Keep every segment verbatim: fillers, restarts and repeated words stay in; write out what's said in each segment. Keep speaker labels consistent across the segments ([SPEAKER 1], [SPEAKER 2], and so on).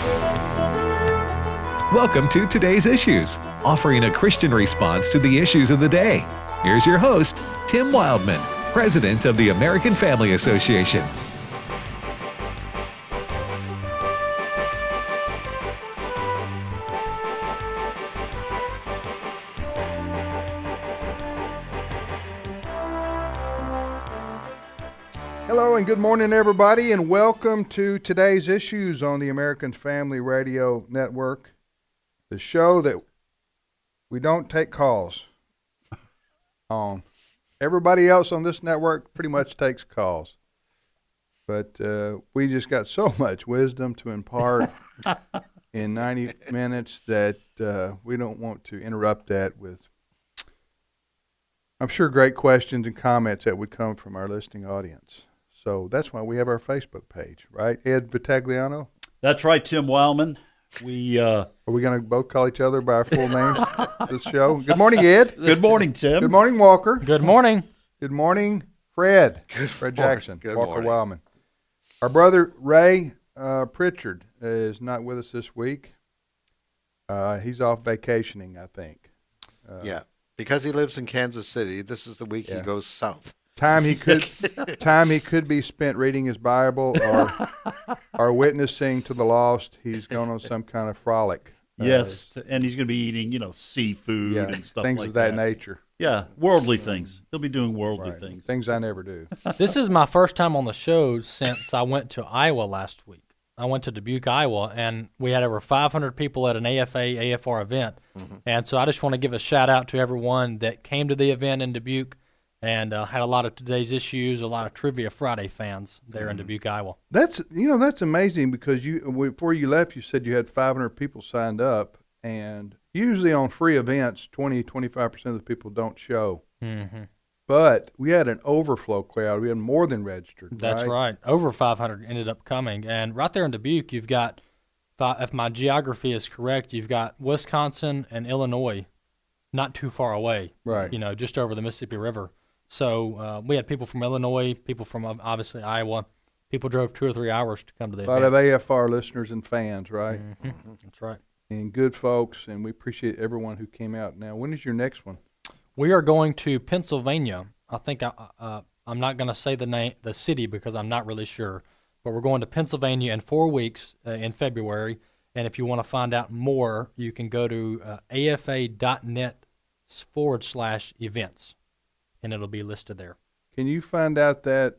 [SPEAKER 1] Welcome to Today's Issues, offering a Christian response to the issues of the day. Here's your host, Tim Wildman, President of the American Family Association.
[SPEAKER 2] Hello and good morning, everybody, and welcome to Today's Issues on the American Family Radio Network, the show that we don't take calls on. Everybody else on this network pretty much takes calls, but uh, we just got so much wisdom to impart in ninety minutes that uh, we don't want to interrupt that with, I'm sure, great questions and comments that would come from our listening audience. So that's why we have our Facebook page, right? Ed Vitagliano?
[SPEAKER 3] That's right, Tim Wildman. We uh,
[SPEAKER 2] Are we going to both call each other by our full names this show? Good morning, Ed.
[SPEAKER 3] Good morning, Tim.
[SPEAKER 2] Good morning, Walker.
[SPEAKER 4] Good morning.
[SPEAKER 2] Good morning, Fred.
[SPEAKER 5] Good
[SPEAKER 2] Fred
[SPEAKER 5] morning.
[SPEAKER 2] Jackson.
[SPEAKER 5] Good
[SPEAKER 2] Walker
[SPEAKER 5] morning.
[SPEAKER 2] Wildman. Our brother Ray uh, Pritchard is not with us this week. Uh, he's off vacationing, I think. Uh,
[SPEAKER 5] Yeah, because he lives in Kansas City, this is the week
[SPEAKER 2] Yeah.
[SPEAKER 5] he goes south.
[SPEAKER 2] Time he could time he could be spent reading his Bible or or witnessing to the lost. He's going on some kind of frolic. Uh,
[SPEAKER 3] Yes, and he's going to be eating, you know, seafood
[SPEAKER 2] yeah,
[SPEAKER 3] and stuff
[SPEAKER 2] things
[SPEAKER 3] like
[SPEAKER 2] of that, nature.
[SPEAKER 3] Yeah, worldly things. He'll be doing worldly
[SPEAKER 2] Right.
[SPEAKER 3] things.
[SPEAKER 2] Things I never do.
[SPEAKER 4] This is my first time on the show since I went to Iowa last week. I went to Dubuque, Iowa, and we had over five hundred people at an A F A, A F R event. Mm-hmm. And so I just want to give a shout out to everyone that came to the event in Dubuque and uh, had a lot of Today's Issues, a lot of Trivia Friday fans there
[SPEAKER 2] Mm-hmm.
[SPEAKER 4] in Dubuque, Iowa.
[SPEAKER 2] That's you know that's amazing because you before you left you said you had five hundred people signed up, and usually on free events twenty, twenty-five percent of the people don't show.
[SPEAKER 4] Mm-hmm.
[SPEAKER 2] But we had an overflow crowd. We had more than registered.
[SPEAKER 4] That's right. Over five hundred ended up coming. And right there in Dubuque, you've got, if my geography is correct, you've got Wisconsin and Illinois not too far away.
[SPEAKER 2] Right.
[SPEAKER 4] You know, just over the Mississippi River. So uh, we had people from Illinois, people from uh, obviously Iowa. People drove two or three hours to come to the
[SPEAKER 2] A lot
[SPEAKER 4] event.
[SPEAKER 2] of A F R listeners and fans, right?
[SPEAKER 4] Mm-hmm. That's right.
[SPEAKER 2] And good folks, and we appreciate everyone who came out. Now, when is your next one?
[SPEAKER 4] We are going to Pennsylvania. I think I, uh, I'm not going to say the name, the city, because I'm not really sure. But we're going to Pennsylvania in four weeks uh, in February. And if you want to find out more, you can go to uh, afa.net forward slash events, and it'll be listed there.
[SPEAKER 2] Can you find out that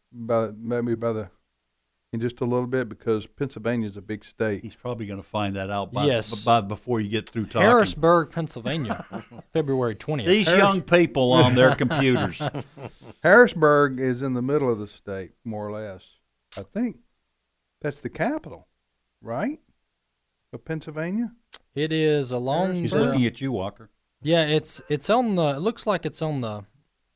[SPEAKER 2] by maybe by the in just a little bit, because Pennsylvania is a big state.
[SPEAKER 3] He's probably going to find that out by,
[SPEAKER 4] Yes.
[SPEAKER 3] by before you get through talking.
[SPEAKER 4] Harrisburg, Pennsylvania, February twentieth.
[SPEAKER 3] These
[SPEAKER 2] Harris-
[SPEAKER 3] young people on their computers.
[SPEAKER 2] Harrisburg is in the middle of the state, more or less. I think that's the capital, right, of Pennsylvania.
[SPEAKER 4] It is along.
[SPEAKER 3] He's
[SPEAKER 4] the-
[SPEAKER 3] looking at you, Walker.
[SPEAKER 4] Yeah, it's it's on the. It looks like it's on the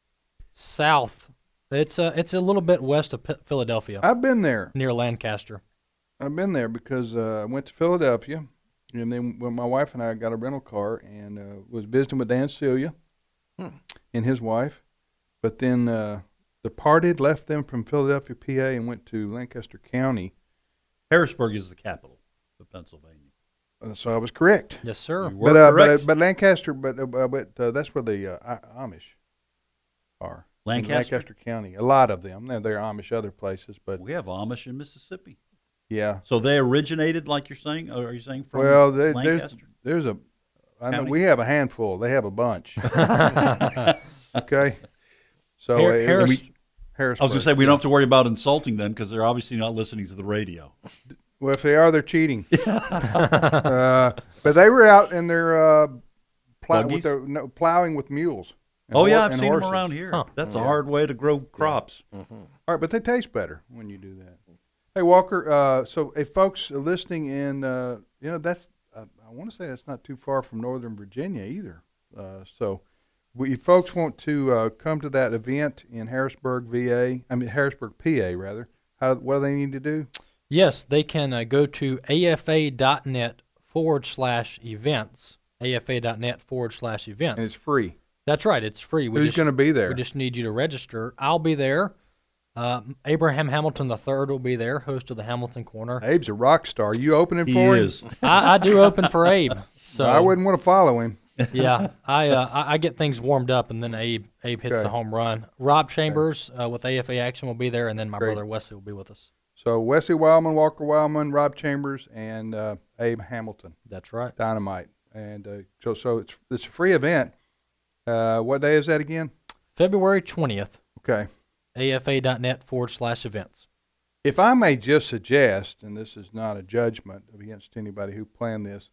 [SPEAKER 4] south. It's uh, it's a little bit west of P- Philadelphia,
[SPEAKER 2] I've been there.
[SPEAKER 4] near Lancaster.
[SPEAKER 2] I've been there because uh, I went to Philadelphia, and then when my wife and I got a rental car and uh, was visiting with Dan Celia
[SPEAKER 5] Hmm.
[SPEAKER 2] and his wife. But then uh, the party had left them from Philadelphia, P A, and went to Lancaster County.
[SPEAKER 3] Harrisburg is the capital of Pennsylvania.
[SPEAKER 2] Uh, so I was correct.
[SPEAKER 4] Yes, sir.
[SPEAKER 3] You were
[SPEAKER 2] But uh, but, uh,
[SPEAKER 3] correct.
[SPEAKER 2] but Lancaster, but uh, but uh, that's where the uh, I- Amish are. In
[SPEAKER 3] Lancaster?
[SPEAKER 2] Lancaster County. A lot of them. Now, there are Amish other places, but
[SPEAKER 3] We have Amish in Mississippi.
[SPEAKER 2] yeah.
[SPEAKER 3] So they originated, like you're saying, or are you saying from
[SPEAKER 2] Well, there, there's
[SPEAKER 3] Lancaster?
[SPEAKER 2] there's a. I know
[SPEAKER 3] County?
[SPEAKER 2] we have a handful. They have a bunch. Okay. So
[SPEAKER 4] Har-
[SPEAKER 2] uh,
[SPEAKER 4] Harris-
[SPEAKER 2] we, Harrisburg.
[SPEAKER 3] I was going to say, we don't have to worry about insulting them because they're obviously not listening to the radio.
[SPEAKER 2] Well, if they are, they're cheating. uh, but they were out in their uh, plow,
[SPEAKER 3] Buggies?
[SPEAKER 2] with their, no, plowing with mules. and
[SPEAKER 3] Oh,
[SPEAKER 2] hor-
[SPEAKER 3] yeah, I've
[SPEAKER 2] and
[SPEAKER 3] seen
[SPEAKER 2] horses.
[SPEAKER 3] them around here.
[SPEAKER 4] Huh.
[SPEAKER 3] That's a
[SPEAKER 2] Yeah.
[SPEAKER 3] hard way to grow crops.
[SPEAKER 2] All right, but they taste better when you do that. Hey, Walker. Uh, so, if folks are listening in, uh, you know, that's uh, I want to say that's not too far from Northern Virginia either. Uh, so, we folks want to uh, come to that event in Harrisburg, V A. I mean Harrisburg, P A, rather. How what do they need to do?
[SPEAKER 4] Yes, they can uh, go to afa.net forward slash events. afa.net forward slash
[SPEAKER 2] And
[SPEAKER 4] events.
[SPEAKER 2] it's free.
[SPEAKER 4] That's right. It's free. We
[SPEAKER 2] Who's
[SPEAKER 4] just,
[SPEAKER 2] going to be there?
[SPEAKER 4] We just need you to register. I'll be there. Uh, Abraham Hamilton the third will be there, host of the Hamilton Corner.
[SPEAKER 2] Abe's a rock star. You opening
[SPEAKER 3] He
[SPEAKER 2] for him?
[SPEAKER 3] is.
[SPEAKER 4] I, I do open for Abe. So
[SPEAKER 2] I wouldn't want to follow him.
[SPEAKER 4] yeah, I, uh, I I get things warmed up, and then Abe Abe hits
[SPEAKER 2] Okay.
[SPEAKER 4] the home run. Rob Chambers uh, with A F A Action will be there, and then my
[SPEAKER 2] Great.
[SPEAKER 4] brother Wesley will be with us.
[SPEAKER 2] So Wesley Wildman, Walker Wildman, Rob Chambers, and uh, Abe Hamilton.
[SPEAKER 4] That's right.
[SPEAKER 2] Dynamite. And uh, so so it's it's a free event. Uh, what day is that again?
[SPEAKER 4] February twentieth,
[SPEAKER 2] Okay.
[SPEAKER 4] afa.net forward slash events.
[SPEAKER 2] If I may just suggest, and this is not a judgment against anybody who planned this,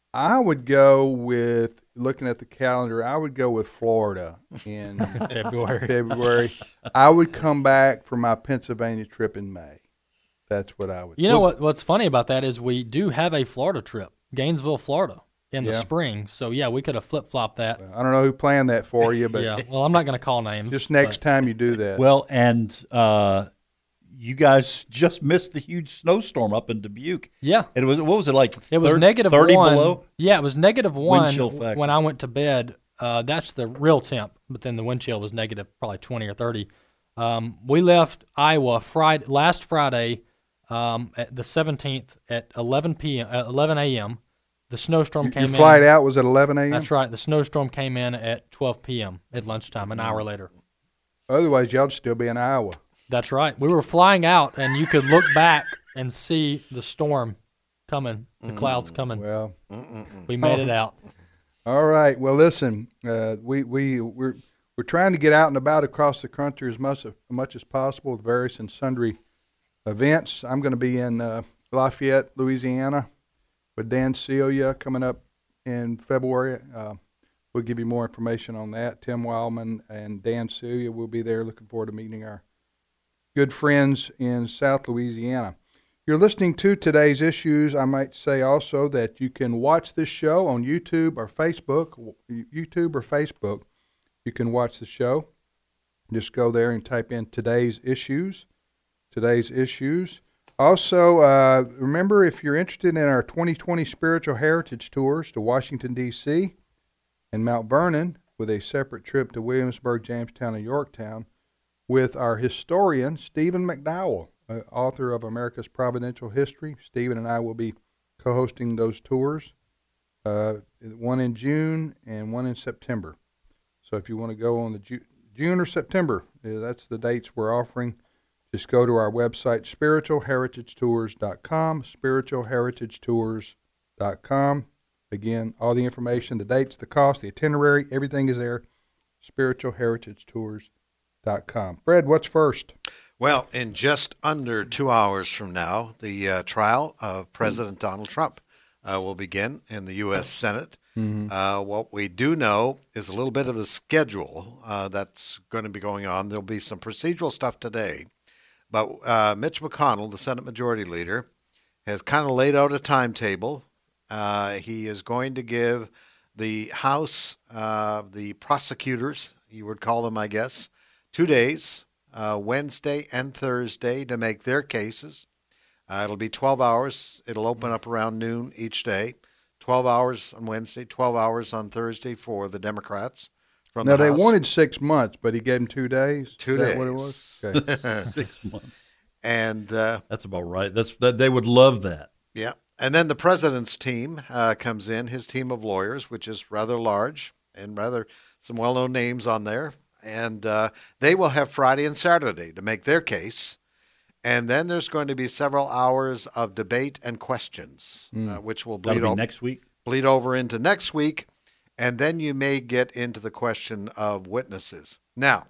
[SPEAKER 2] I would go with, looking at the calendar, I would go with Florida in
[SPEAKER 4] February.
[SPEAKER 2] February. I would come back for my Pennsylvania trip in May. That's what I would
[SPEAKER 4] You know
[SPEAKER 2] Look,
[SPEAKER 4] what? What's funny about that is we do have a Florida trip, Gainesville, Florida, in the
[SPEAKER 2] Yeah.
[SPEAKER 4] spring. So yeah, we could have flip flopped that.
[SPEAKER 2] I don't know who planned that for you, but
[SPEAKER 4] Yeah. Well, I'm not going to call names.
[SPEAKER 2] just next time you do that.
[SPEAKER 3] Well, and uh, you guys just missed the huge snowstorm up in Dubuque.
[SPEAKER 4] Yeah.
[SPEAKER 3] It was what was it like?
[SPEAKER 4] It was
[SPEAKER 3] thir-
[SPEAKER 4] negative
[SPEAKER 3] thirty
[SPEAKER 4] one.
[SPEAKER 3] below.
[SPEAKER 4] Yeah, it was negative one
[SPEAKER 3] chill factor.
[SPEAKER 4] when I went to bed. Uh, that's the real temp, but then the wind chill was negative, probably twenty or thirty. Um, we left Iowa Friday last Friday, um, at the seventeenth at eleven p.m. Uh, eleven a.m. The snowstorm
[SPEAKER 2] Your-
[SPEAKER 4] came
[SPEAKER 2] Your
[SPEAKER 4] in.
[SPEAKER 2] flight out was at eleven a.m.?
[SPEAKER 4] That's right. The snowstorm came in at twelve p.m. at lunchtime, an hour later.
[SPEAKER 2] Otherwise, y'all would still be in Iowa.
[SPEAKER 4] That's right. We were flying out, and you could look back and see the storm coming, the clouds coming.
[SPEAKER 2] Well,
[SPEAKER 4] We made it out.
[SPEAKER 2] all right. Well, listen, uh, we we we're we're trying to get out and about across the country as much as much as possible with various and sundry events. I'm going to be in uh, Lafayette, Louisiana, with Dan Celia coming up in February. Uh, we'll give you more information on that. Tim Wildman and Dan Celia will be there. Looking forward to meeting our good friends in South Louisiana. You're listening to Today's Issues. I might say also that you can watch this show on YouTube or Facebook. YouTube or Facebook, you can watch the show. Just go there and type in Today's Issues. Today's Issues. Also, uh, remember, if you're interested in our twenty twenty Spiritual Heritage Tours to Washington, D C and Mount Vernon, with a separate trip to Williamsburg, Jamestown, and Yorktown, with our historian, Stephen McDowell, uh, author of America's Providential History. Stephen and I will be co-hosting those tours, uh, one in June and one in September. So if you want to go on the Ju- June or September, uh, that's the dates we're offering. Just go to our website, spiritual heritage tours dot com, spiritual heritage tours dot com. Again, all the information, the dates, the cost, the itinerary, everything is there, spiritual heritage tours dot com. Fred, what's first?
[SPEAKER 5] Well, in just under two hours from now, the uh, trial of President Donald Trump uh, will begin in the U S Senate.
[SPEAKER 2] Mm-hmm.
[SPEAKER 5] Uh, what we do know is a little bit of the schedule uh, that's going to be going on. There'll be some procedural stuff today. But uh, Mitch McConnell, the Senate Majority Leader, has kind of laid out a timetable. Uh, he is going to give the House, uh, the prosecutors, you would call them, I guess, two days, uh, Wednesday and Thursday, to make their cases. Uh, it'll be twelve hours. It'll open up around noon each day. twelve hours on Wednesday, twelve hours on Thursday for the Democrats. From
[SPEAKER 2] Now,
[SPEAKER 5] the
[SPEAKER 2] they
[SPEAKER 5] House.
[SPEAKER 2] wanted six months, but he gave them two days?
[SPEAKER 5] Two
[SPEAKER 2] Is that
[SPEAKER 5] days.
[SPEAKER 2] what it was? Okay.
[SPEAKER 3] Six months.
[SPEAKER 5] And uh,
[SPEAKER 3] That's about right. That's that. They would love that.
[SPEAKER 5] yeah, and then the president's team uh, comes in, his team of lawyers, which is rather large and rather some well-known names on there, and uh, they will have Friday and Saturday to make their case, and then there's going to be several hours of debate and questions, uh, which will bleed
[SPEAKER 3] That'll be
[SPEAKER 5] o-
[SPEAKER 3] next week.
[SPEAKER 5] bleed over into next week, and then you may get into the question of witnesses. Now,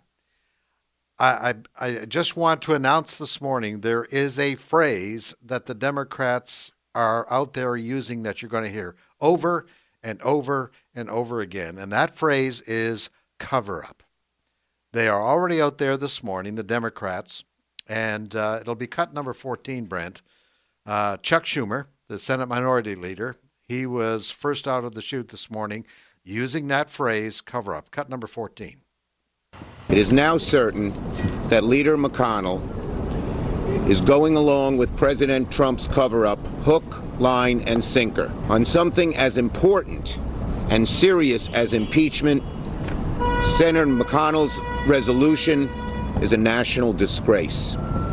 [SPEAKER 5] I, I, I just want to announce this morning there is a phrase that the Democrats are out there using that you're going to hear over and over and over again, and that phrase is cover-up. They are already out there this morning, the Democrats, and uh, it'll be cut number fourteen, Brent. Uh, Chuck Schumer, the Senate Minority Leader, he was first out of the chute this morning using that phrase, cover-up. Cut number fourteen.
[SPEAKER 6] It is now certain that Leader McConnell is going along with President Trump's cover-up, hook, line, and sinker, on something as important and serious as impeachment. Senator McConnell's resolution is a national disgrace.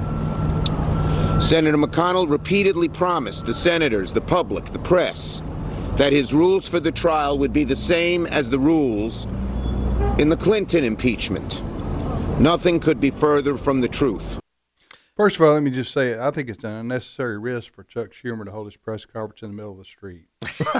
[SPEAKER 6] Senator McConnell repeatedly promised the senators, the public, the press, that his rules for the trial would be the same as the rules in the Clinton impeachment. Nothing could be further from the truth.
[SPEAKER 2] First of all, let me just say, I think it's an unnecessary risk for Chuck Schumer to hold his press conference in the middle of the street.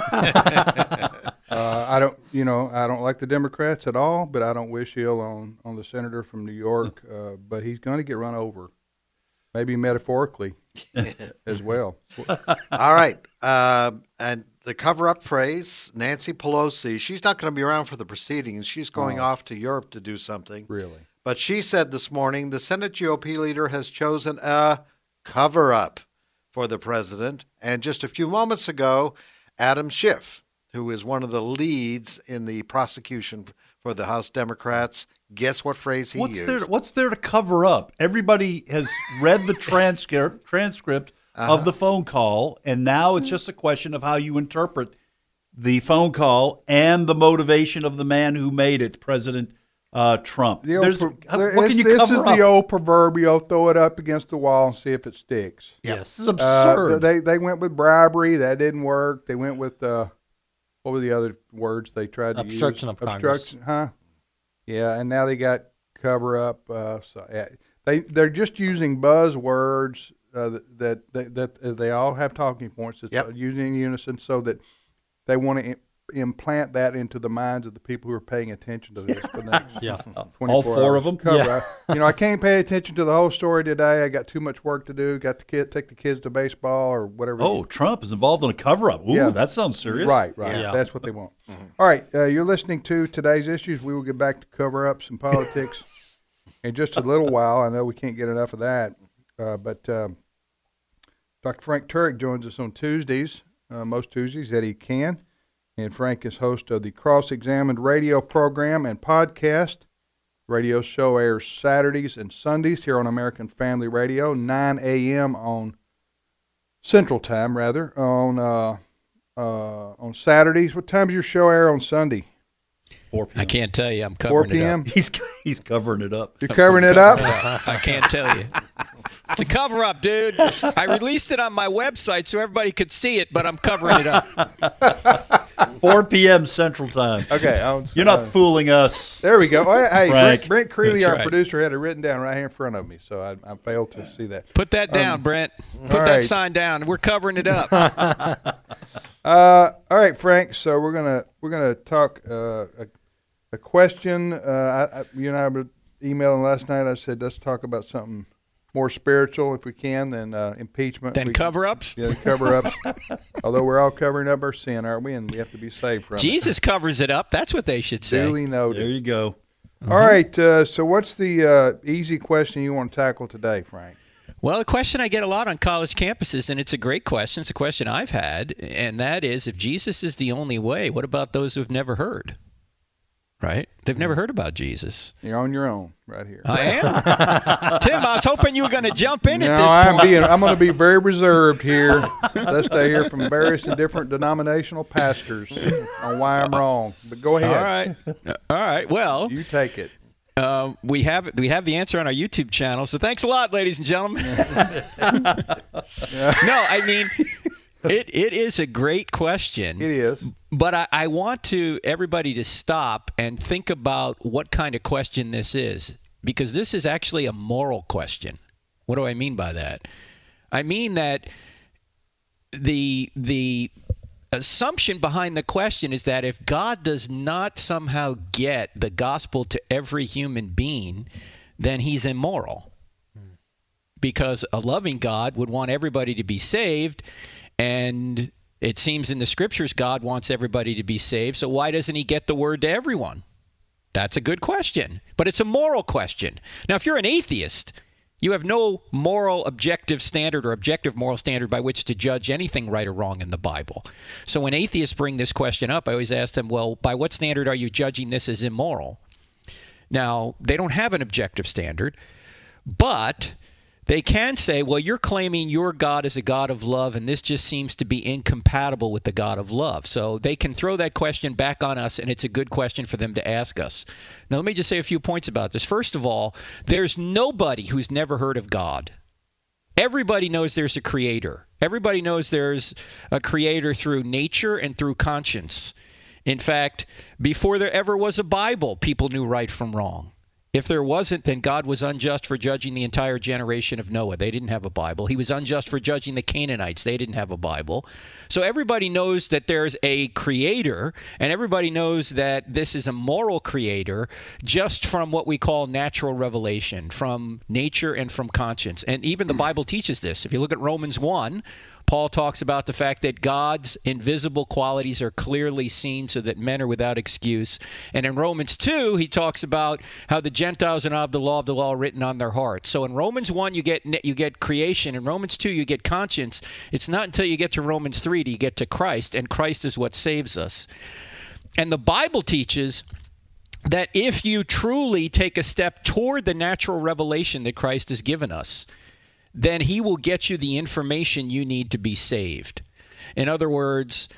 [SPEAKER 2] uh, I don't, you know, I don't like the Democrats at all, but I don't wish ill on, on the senator from New York. Uh, but he's going to get run over, maybe metaphorically as well.
[SPEAKER 5] All right. Uh, and the cover-up phrase, Nancy Pelosi, she's not going to be around for the proceedings. She's going oh. off to Europe to do something.
[SPEAKER 2] Really?
[SPEAKER 5] But she said this morning the Senate G O P leader has chosen a cover-up for the president. And just a few moments ago, Adam Schiff, who is one of the leads in the prosecution for the House Democrats, guess what phrase he
[SPEAKER 3] what's
[SPEAKER 5] used?
[SPEAKER 3] There, what's there to cover up? Everybody has read the transcript transcript uh-huh. of the phone call, and now it's just a question of how you interpret the phone call and the motivation of the man who made it, President Uh, Trump.
[SPEAKER 2] There's,
[SPEAKER 3] what can you
[SPEAKER 2] this
[SPEAKER 3] cover
[SPEAKER 2] is
[SPEAKER 3] up?
[SPEAKER 2] the old proverbial throw it up against the wall and see if it sticks.
[SPEAKER 3] Yes. This is absurd.
[SPEAKER 2] Uh, they they went with bribery. That didn't work. They went with, uh, what were the other words they tried to
[SPEAKER 4] Obstruction
[SPEAKER 2] use?
[SPEAKER 4] of
[SPEAKER 2] Obstruction,
[SPEAKER 4] Congress.
[SPEAKER 2] huh? Yeah, and now they got cover up. Uh, so, yeah, they, they're just using buzzwords uh, that, that, that, that they all have talking points that's
[SPEAKER 5] yep.
[SPEAKER 2] using in unison so that they want to implant that into the minds of the people who are paying attention to this for the next
[SPEAKER 4] yeah.
[SPEAKER 3] all four
[SPEAKER 2] hours.
[SPEAKER 3] of them.
[SPEAKER 2] Cover.
[SPEAKER 3] Yeah.
[SPEAKER 2] I, you know, I can't pay attention to the whole story today. I got too much work to do. Got to kid, take the kids to baseball or whatever.
[SPEAKER 3] Oh, Trump is involved in a cover-up. Ooh,
[SPEAKER 2] yeah.
[SPEAKER 3] that sounds serious.
[SPEAKER 2] Right, right.
[SPEAKER 4] Yeah.
[SPEAKER 2] That's what they want. Mm-hmm. All right, uh, you're listening to Today's Issues. We will get back to cover-ups and politics in just a little while. I know we can't get enough of that, uh, but uh, Doctor Frank Turek joins us on Tuesdays, uh, most Tuesdays that he can. And Frank is host of the Cross-Examined radio program and podcast. Radio show airs Saturdays and Sundays here on American Family Radio, nine a.m. on Central Time, rather, on uh, uh, on Saturdays. What time does your show air on Sunday?
[SPEAKER 3] four p.m.
[SPEAKER 7] I can't tell you. I'm
[SPEAKER 2] four
[SPEAKER 7] covering
[SPEAKER 2] p.m.?
[SPEAKER 7] it up.
[SPEAKER 3] He's he's covering it up.
[SPEAKER 2] You're covering it up?
[SPEAKER 7] I can't tell you. It's a cover-up, dude. I released it on my website so everybody could see it, but I'm covering it up.
[SPEAKER 3] four p.m. Central Time.
[SPEAKER 2] Okay. I'm,
[SPEAKER 3] You're not
[SPEAKER 2] uh,
[SPEAKER 3] fooling us.
[SPEAKER 2] There we go. Oh, hey,
[SPEAKER 3] Frank.
[SPEAKER 2] Brent, Brent Creeley,
[SPEAKER 7] That's
[SPEAKER 2] our
[SPEAKER 7] right.
[SPEAKER 2] producer, had it written down right here in front of me, so I, I failed to see that.
[SPEAKER 7] Put that down,
[SPEAKER 2] Um,
[SPEAKER 7] Brent. Put
[SPEAKER 2] all
[SPEAKER 7] that
[SPEAKER 2] right.
[SPEAKER 7] sign down. We're covering it up.
[SPEAKER 2] Uh, all right, Frank. So we're gonna we're gonna talk uh, a, a question. Uh, I, I, you and I were emailing last night. I said let's talk about something more spiritual if we can than uh, impeachment.
[SPEAKER 7] Then
[SPEAKER 2] We-
[SPEAKER 7] cover-ups?
[SPEAKER 2] Yeah, cover ups. Although we're all covering up our sin, aren't we? And we have to be saved from it.
[SPEAKER 7] Jesus covers it up. That's what they should say.
[SPEAKER 2] Duly noted.
[SPEAKER 3] There you go.
[SPEAKER 2] All right. Uh, so what's the uh, easy question you want to tackle today, Frank?
[SPEAKER 7] Well, a question I get a lot on college campuses, and it's a great question. It's a question I've had, and that is, if Jesus is the only way, what about those who've never heard? Right? They've never heard about Jesus.
[SPEAKER 2] You're on your own right here.
[SPEAKER 7] I am. Tim, I was hoping you were going to jump in
[SPEAKER 2] No,
[SPEAKER 7] at this
[SPEAKER 2] I'm
[SPEAKER 7] point.
[SPEAKER 2] being. I'm going to be very reserved here. Let's stay here from various and different denominational pastors on why I'm wrong. But go ahead.
[SPEAKER 7] All right. All right. Well,
[SPEAKER 2] You take it.
[SPEAKER 7] uh, we have we have the answer on our YouTube channel. So thanks a lot, ladies and gentlemen. No, I mean, it it is a great question.
[SPEAKER 2] It is.
[SPEAKER 7] But I, I want to everybody to stop and think about what kind of question this is, because this is actually a moral question. What do I mean by that? I mean that the the assumption behind the question is that if God does not somehow get the gospel to every human being, then he's immoral. Because a loving God would want everybody to be saved, and it seems in the scriptures God wants everybody to be saved, so why doesn't he get the word to everyone? That's a good question, but it's a moral question. Now, if you're an atheist, you have no moral objective standard or objective moral standard by which to judge anything right or wrong in the Bible. So when atheists bring this question up, I always ask them, well, by what standard are you judging this as immoral? Now, they don't have an objective standard, but they can say, well, you're claiming your God is a God of love, and this just seems to be incompatible with the God of love. So they can throw that question back on us, and it's a good question for them to ask us. Now, let me just say a few points about this. First of all, there's nobody who's never heard of God. Everybody knows there's a creator. Everybody knows there's a creator through nature and through conscience. In fact, before there ever was a Bible, people knew right from wrong. If there wasn't, then God was unjust for judging the entire generation of Noah. They didn't have a Bible. He was unjust for judging the Canaanites. They didn't have a Bible. So everybody knows that there's a creator, and everybody knows that this is a moral creator just from what we call natural revelation, from nature and from conscience. And even the Bible teaches this. If you look at Romans one, Paul talks about the fact that God's invisible qualities are clearly seen so that men are without excuse. And in Romans two, he talks about how the Gentiles are not of the law of the law written on their hearts. So in Romans one, you get you get creation. In Romans two, you get conscience. It's not until you get to Romans three do you get to Christ, and Christ is what saves us. And the Bible teaches that if you truly take a step toward the natural revelation that Christ has given us, then he will get you the information you need to be saved. In other words,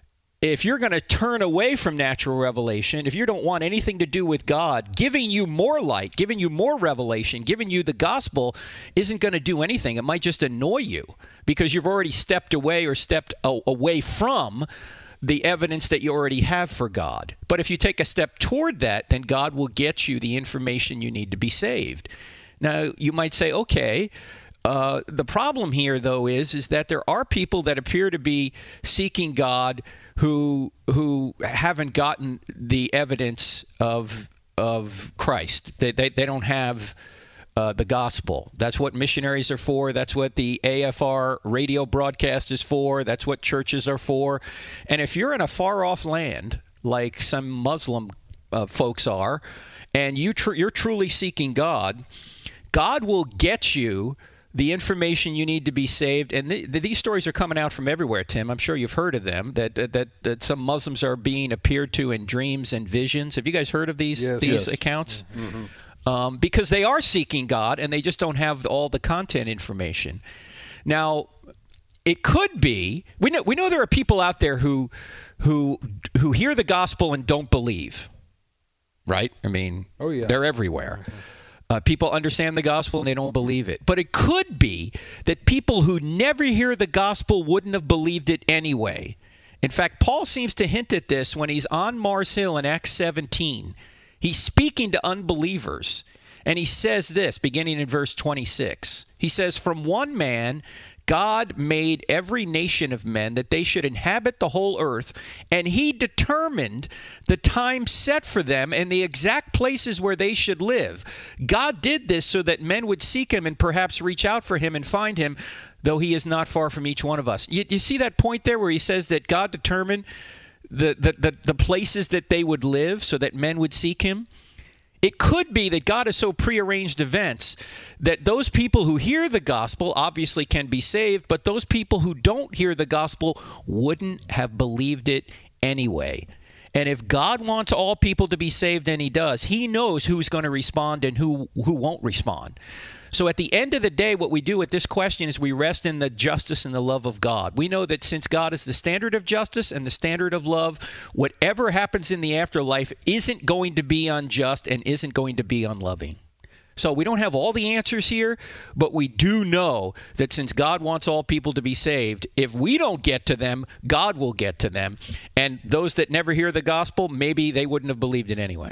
[SPEAKER 7] if you're going to turn away from natural revelation, if you don't want anything to do with God, giving you more light, giving you more revelation, giving you the gospel isn't going to do anything. It might just annoy you because you've already stepped away or stepped a- away from the evidence that you already have for God. But if you take a step toward that, then God will get you the information you need to be saved. Now, you might say, okay, Uh, the problem here, though, is is that there are people that appear to be seeking God who who haven't gotten the evidence of of Christ. They they, they don't have uh, the gospel. That's what missionaries are for. That's what the A F R radio broadcast is for. That's what churches are for. And if you're in a far-off land, like some Muslim uh, folks are, and you tr- you're truly seeking God, God will get you the information you need to be saved. And th- th- these stories are coming out from everywhere, Tim. I'm sure you've heard of them, that that, that, that some Muslims are being appeared to in dreams and visions. Have you guys heard of these
[SPEAKER 2] Yes.
[SPEAKER 7] these
[SPEAKER 2] Yes.
[SPEAKER 7] accounts?
[SPEAKER 2] Mm-hmm.
[SPEAKER 7] Um, because they are seeking God, and they just don't have all the content information. Now, it could be, we know we know there are people out there who who who hear the gospel and don't believe, right? I mean,
[SPEAKER 2] Oh, yeah.
[SPEAKER 7] they're everywhere. Uh, people understand the gospel and they don't believe it. But it could be that people who never hear the gospel wouldn't have believed it anyway. In fact, Paul seems to hint at this when he's on Mars Hill in Acts seventeen. He's speaking to unbelievers, and he says this, beginning in verse twenty-six. He says, "From one man God made every nation of men that they should inhabit the whole earth, and he determined the time set for them and the exact places where they should live. God did this so that men would seek him and perhaps reach out for him and find him, though he is not far from each one of us." You, you see that point there where he says that God determined the, the, the, the places that they would live so that men would seek him? It could be that God has so prearranged events that those people who hear the gospel obviously can be saved, but those people who don't hear the gospel wouldn't have believed it anyway. And if God wants all people to be saved, and he does, he knows who's going to respond and who, who won't respond. So at the end of the day, what we do with this question is we rest in the justice and the love of God. We know that since God is the standard of justice and the standard of love, whatever happens in the afterlife isn't going to be unjust and isn't going to be unloving. So we don't have all the answers here, but we do know that since God wants all people to be saved, if we don't get to them, God will get to them. And those that never hear the gospel, maybe they wouldn't have believed it anyway.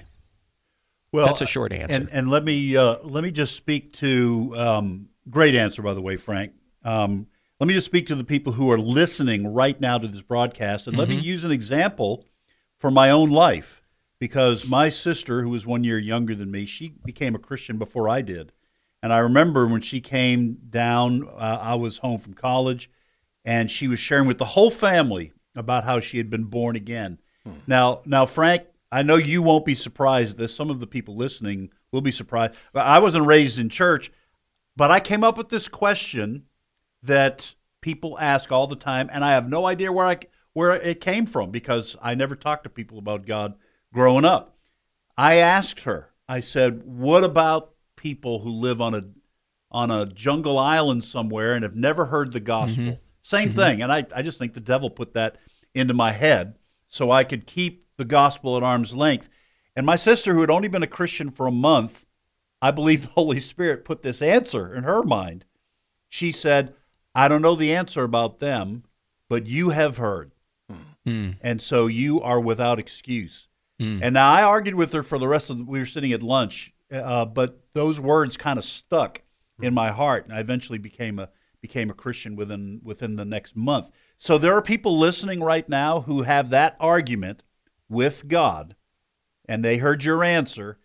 [SPEAKER 3] Well,
[SPEAKER 7] that's a short answer.
[SPEAKER 3] And, and let me uh, let me just speak to um, great answer, by the way, Frank. Um, let me just speak to the people who are listening right now to this broadcast, and mm-hmm. let me use an example from my own life, because my sister, who was one year younger than me, she became a Christian before I did. And I remember when she came down, uh, I was home from college, and she was sharing with the whole family about how she had been born again. Hmm. Now, now, Frank, I know you won't be surprised that some of the people listening will be surprised. I wasn't raised in church, but I came up with this question that people ask all the time, and I have no idea where I where it came from because I never talked to people about God growing up. I asked her, I said, what about people who live on a on a jungle island somewhere and have never heard the gospel.
[SPEAKER 7] Mm-hmm.
[SPEAKER 3] Same
[SPEAKER 7] Mm-hmm.
[SPEAKER 3] thing. And I, I just think the devil put that into my head so I could keep the gospel at arm's length. And my sister, who had only been a Christian for a month, I believe the Holy Spirit put this answer in her mind. She said, I don't know the answer about them, but you have heard. Mm. And so you are without excuse. Mm. And now I argued with her for the rest of the, we were sitting at lunch, uh, but those words kind of stuck in my heart, and I eventually became a became a Christian within within the next month. So there are people listening right now who have that argument with God, and they heard your answer,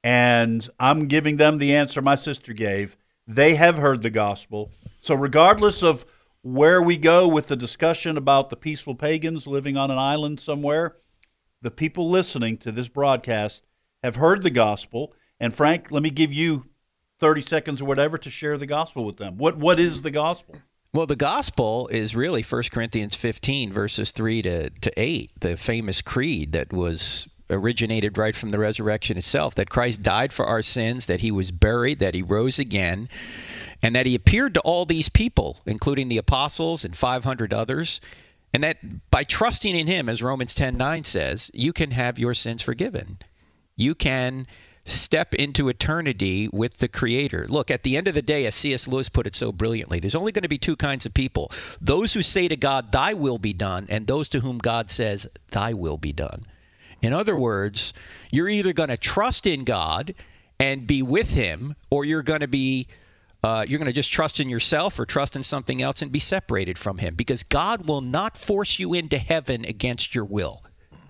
[SPEAKER 3] and I'm giving them the answer my sister gave. They have heard the gospel. So regardless of where we go with the discussion about the peaceful pagans living on an island somewhere, the people listening to this broadcast have heard the gospel. And Frank, let me give you thirty seconds or whatever to share the gospel with them. What What is the gospel?
[SPEAKER 7] Well, the gospel is really First Corinthians fifteen, verses three to, to eight, the famous creed that was originated right from the resurrection itself, that Christ died for our sins, that he was buried, that he rose again, and that he appeared to all these people, including the apostles and five hundred others, and that by trusting in him, as Romans ten nine says, you can have your sins forgiven. You can step into eternity with the Creator. Look, at the end of the day, as C S Lewis put it so brilliantly, there's only going to be two kinds of people. Those who say to God, thy will be done, and those to whom God says, thy will be done. In other words, you're either going to trust in God and be with him, or you're going to be uh, you're going to just trust in yourself or trust in something else and be separated from him, because God will not force you into heaven against your will.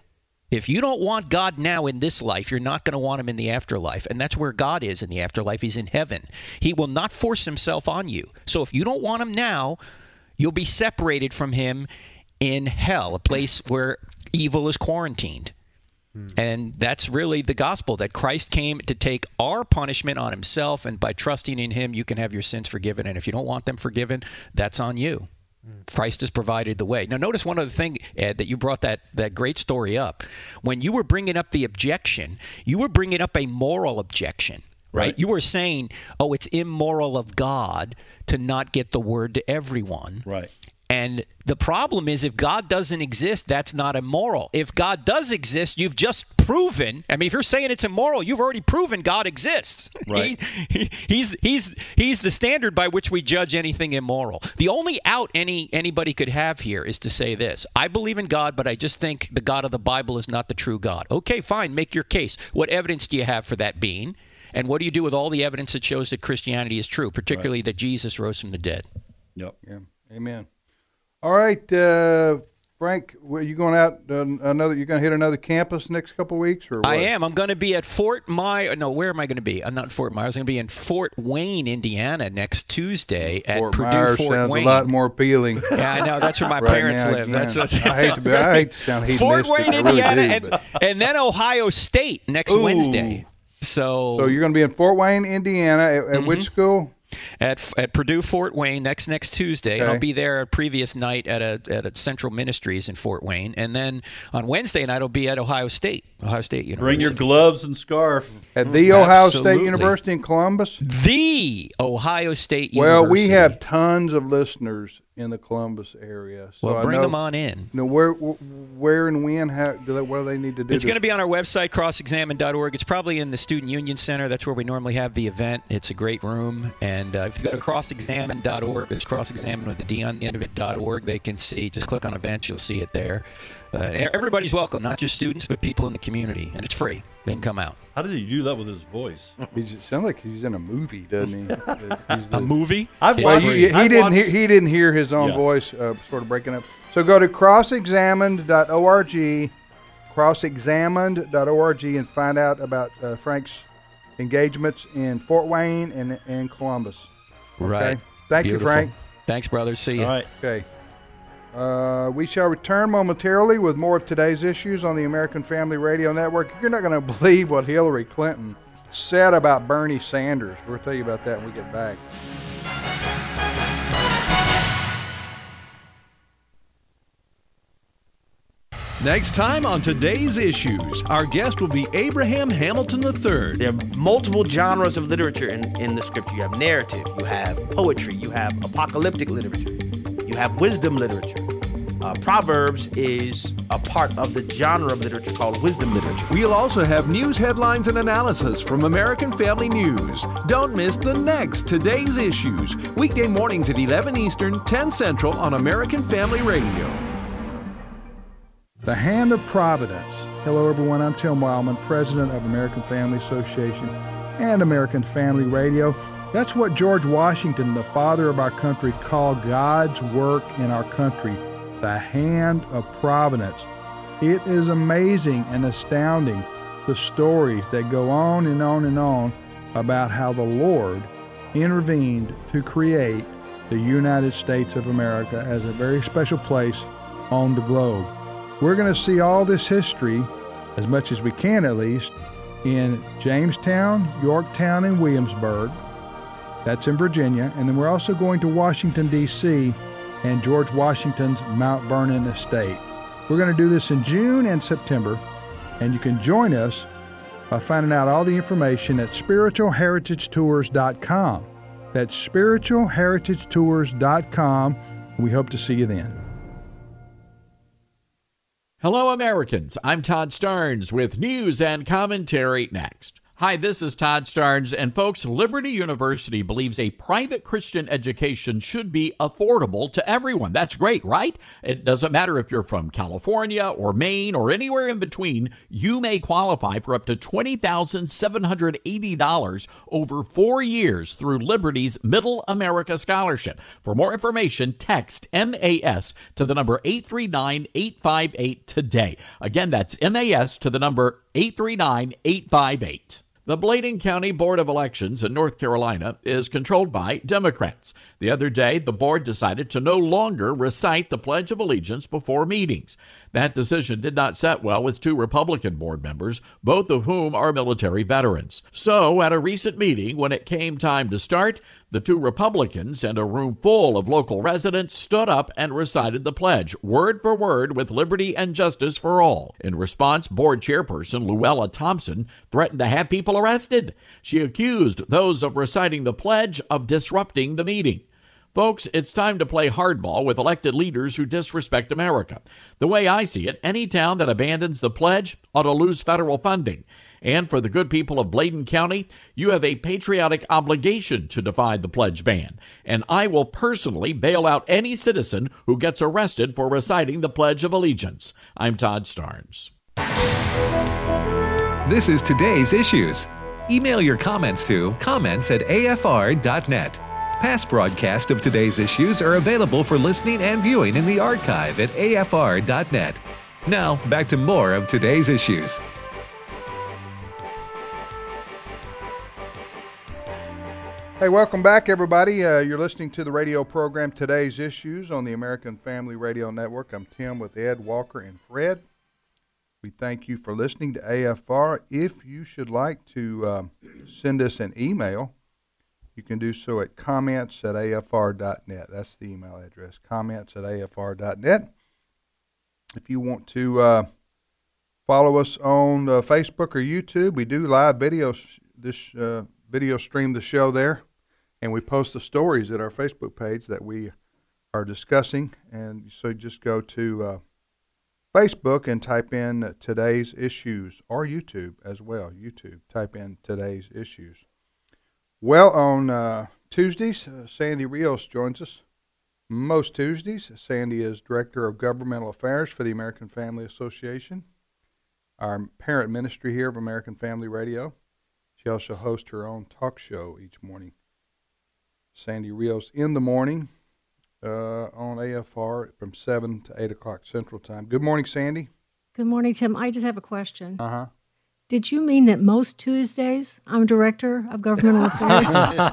[SPEAKER 7] If you don't want God now in this life, you're not going to want him in the afterlife. And that's where God is in the afterlife. He's in heaven. He will not force himself on you. So if you don't want him now, you'll be separated from him in hell, a place where evil is quarantined. Hmm. And that's really the gospel, that Christ came to take our punishment on himself. And by trusting in him, you can have your sins forgiven. And if you don't want them forgiven, that's on you. Christ has provided the way. Now, notice one other thing, Ed, that you brought that, that great story up. When you were bringing up the objection, you were bringing up a moral objection, right? right? You were saying, oh, it's immoral of God to not get the word to everyone.
[SPEAKER 3] Right.
[SPEAKER 7] And the problem is, if God doesn't exist, that's not immoral. If God does exist, you've just proven, I mean, if you're saying it's immoral, you've already proven God exists.
[SPEAKER 3] Right.
[SPEAKER 7] He, he, he's, he's, he's the standard by which we judge anything immoral. The only out any anybody could have here is to say this: I believe in God, but I just think the God of the Bible is not the true God. Okay, fine, make your case. What evidence do you have for that being? And what do you do with all the evidence that shows that Christianity is true, particularly right. that Jesus rose from the dead?
[SPEAKER 3] Yep.
[SPEAKER 2] Yeah. Amen. All right, uh, Frank, are you going out uh, another? You're going to hit another campus next couple of weeks, or what?
[SPEAKER 7] I am. I'm going to be at Fort Myer. No, where am I going to be? I'm not in Fort Myers. I'm going to be in Fort Wayne, Indiana, next Tuesday at
[SPEAKER 2] Fort
[SPEAKER 7] Purdue
[SPEAKER 2] Myers
[SPEAKER 7] Fort
[SPEAKER 2] sounds
[SPEAKER 7] Wayne.
[SPEAKER 2] a lot more appealing.
[SPEAKER 7] Yeah, I know. That's where my
[SPEAKER 2] right
[SPEAKER 7] parents
[SPEAKER 2] now,
[SPEAKER 7] live. That's what,
[SPEAKER 2] I hate to be. I hate to sound hedonistic.
[SPEAKER 7] Fort Wayne,
[SPEAKER 2] I really
[SPEAKER 7] Indiana,
[SPEAKER 2] do,
[SPEAKER 7] and,
[SPEAKER 2] but-
[SPEAKER 7] and then Ohio State next
[SPEAKER 2] Ooh.
[SPEAKER 7] Wednesday. So,
[SPEAKER 2] So you're going to be in Fort Wayne, Indiana, at, at
[SPEAKER 7] Mm-hmm.
[SPEAKER 2] which school?
[SPEAKER 7] at at Purdue Fort Wayne next next Tuesday.
[SPEAKER 2] Okay.
[SPEAKER 7] I'll be there a previous night at a at a Central Ministries in Fort Wayne, and then on Wednesday night I'll be at Ohio State, Ohio State University.
[SPEAKER 3] Bring your gloves and scarf.
[SPEAKER 2] At the Ohio State
[SPEAKER 7] Absolutely.
[SPEAKER 2] University in Columbus?
[SPEAKER 7] The Ohio State
[SPEAKER 2] Well,
[SPEAKER 7] University.
[SPEAKER 2] we have tons of listeners in the Columbus area. So
[SPEAKER 7] Well,
[SPEAKER 2] I
[SPEAKER 7] bring
[SPEAKER 2] know,
[SPEAKER 7] them on in.
[SPEAKER 2] You know, where, where and when? How do they, what do they need to do?
[SPEAKER 7] It's
[SPEAKER 2] to-
[SPEAKER 7] going to be on our website, cross examine dot org. It's probably in the Student Union Center. That's where we normally have the event. It's a great room. And uh, if you go to cross examine dot org, it's cross-examine with the D on the end of it dot org. They can see. Just click on events. You'll see it there. Uh, everybody's welcome, not just students, but people in the community. And it's free. They can come out.
[SPEAKER 3] How did he do that with his voice?
[SPEAKER 2] He sounds like he's in a movie, doesn't he? He's the-
[SPEAKER 7] A movie?
[SPEAKER 3] I've
[SPEAKER 7] It's
[SPEAKER 2] Well,
[SPEAKER 3] watched-
[SPEAKER 2] you,
[SPEAKER 7] free.
[SPEAKER 2] he
[SPEAKER 3] I've
[SPEAKER 2] didn't
[SPEAKER 3] watched-
[SPEAKER 2] hear, he didn't hear his own
[SPEAKER 3] Yeah.
[SPEAKER 2] voice uh, sort of breaking up. So go to cross examined dot org, cross examined dot org, and find out about uh, Frank's engagements in Fort Wayne and, and Columbus. Okay?
[SPEAKER 7] Right.
[SPEAKER 2] Thank
[SPEAKER 7] Beautiful.
[SPEAKER 2] you, Frank.
[SPEAKER 7] Thanks, brother. See you.
[SPEAKER 3] All right.
[SPEAKER 2] Okay. Uh, we shall return momentarily with more of today's issues on the American Family Radio Network. You're not going to believe what Hillary Clinton said about Bernie Sanders. We'll tell you about that when we get back.
[SPEAKER 8] Next time on Today's Issues, our guest will be Abraham Hamilton the third.
[SPEAKER 9] There are multiple genres of literature in, in the scripture. You have narrative, you have poetry, you have apocalyptic literature, you have wisdom literature. Uh, Proverbs is a part of the genre of literature called wisdom literature.
[SPEAKER 8] We'll also have news headlines and analysis from American Family News. Don't miss the next Today's Issues, weekday mornings at eleven Eastern, ten Central on American Family Radio.
[SPEAKER 2] The Hand of Providence. Hello, everyone. I'm Tim Wildman, president of American Family Association and American Family Radio. That's what George Washington, the father of our country, called God's work in our country, the Hand of Providence. It is amazing and astounding, the stories that go on and on and on about how the Lord intervened to create the United States of America as a very special place on the globe. We're going to see all this history, as much as we can at least, in Jamestown, Yorktown, and Williamsburg. That's in Virginia. And then we're also going to Washington, D C, and George Washington's Mount Vernon estate. We're going to do this in June and September, and you can join us by finding out all the information at spiritual heritage tours dot com. That's spiritual heritage tours dot com, and we hope to see you then.
[SPEAKER 10] Hello, Americans. I'm Todd Starnes with news and commentary next. Hi, this is Todd Starnes, and folks, Liberty University believes a private Christian education should be affordable to everyone. That's great, right? It doesn't matter if you're from California or Maine or anywhere in between, you may qualify for up to twenty thousand seven hundred eighty dollars over four years through Liberty's Middle America Scholarship. For more information, text M A S to the number eight three nine, eight five eight today. Again, that's M A S to the number eight three nine, eight five eight. The Bladen County Board of Elections in North Carolina is controlled by Democrats. The other day, the board decided to no longer recite the Pledge of Allegiance before meetings. That decision did not set well with two Republican board members, both of whom are military veterans. So, at a recent meeting, when it came time to start, the two Republicans and a room full of local residents stood up and recited the pledge, word for word, with liberty and justice for all. In response, board chairperson Luella Thompson threatened to have people arrested. She accused those of reciting the pledge of disrupting the meeting. Folks, it's time to play hardball with elected leaders who disrespect America. The way I see it, any town that abandons the pledge ought to lose federal funding. And for the good people of Bladen County, you have a patriotic obligation to defy the pledge ban. And I will personally bail out any citizen who gets arrested for reciting the Pledge of Allegiance. I'm Todd Starnes.
[SPEAKER 1] This is Today's Issues. Email your comments to comments at A F R dot net. Past broadcasts of Today's Issues are available for listening and viewing in the archive at A F R dot net. Now, back to more of Today's Issues.
[SPEAKER 2] Hey, welcome back, everybody. Uh, you're listening to the radio program Today's Issues on the American Family Radio Network. I'm Tim with Ed, Walker, and Fred. We thank you for listening to A F R. If you should like to um, send us an email, you can do so at comments at A F R dot net. That's the email address, comments at A F R dot net. If you want to uh, follow us on uh, Facebook or YouTube, we do live videos, this uh, video stream the show there, and we post the stories at our Facebook page that we are discussing. And so just go to uh, Facebook and type in Today's Issues, or YouTube as well. YouTube, type in Today's Issues. Well, on uh, Tuesdays, uh, Sandy Rios joins us. Most Tuesdays, Sandy is Director of Governmental Affairs for the American Family Association, our parent ministry here of American Family Radio. She also hosts her own talk show each morning. Sandy Rios in the morning uh, on A F R from seven to eight o'clock Central Time. Good morning, Sandy.
[SPEAKER 11] Good morning, Tim. I just have a question.
[SPEAKER 2] Uh-huh.
[SPEAKER 11] Did you mean that most Tuesdays I'm Director of Governmental Affairs?
[SPEAKER 2] the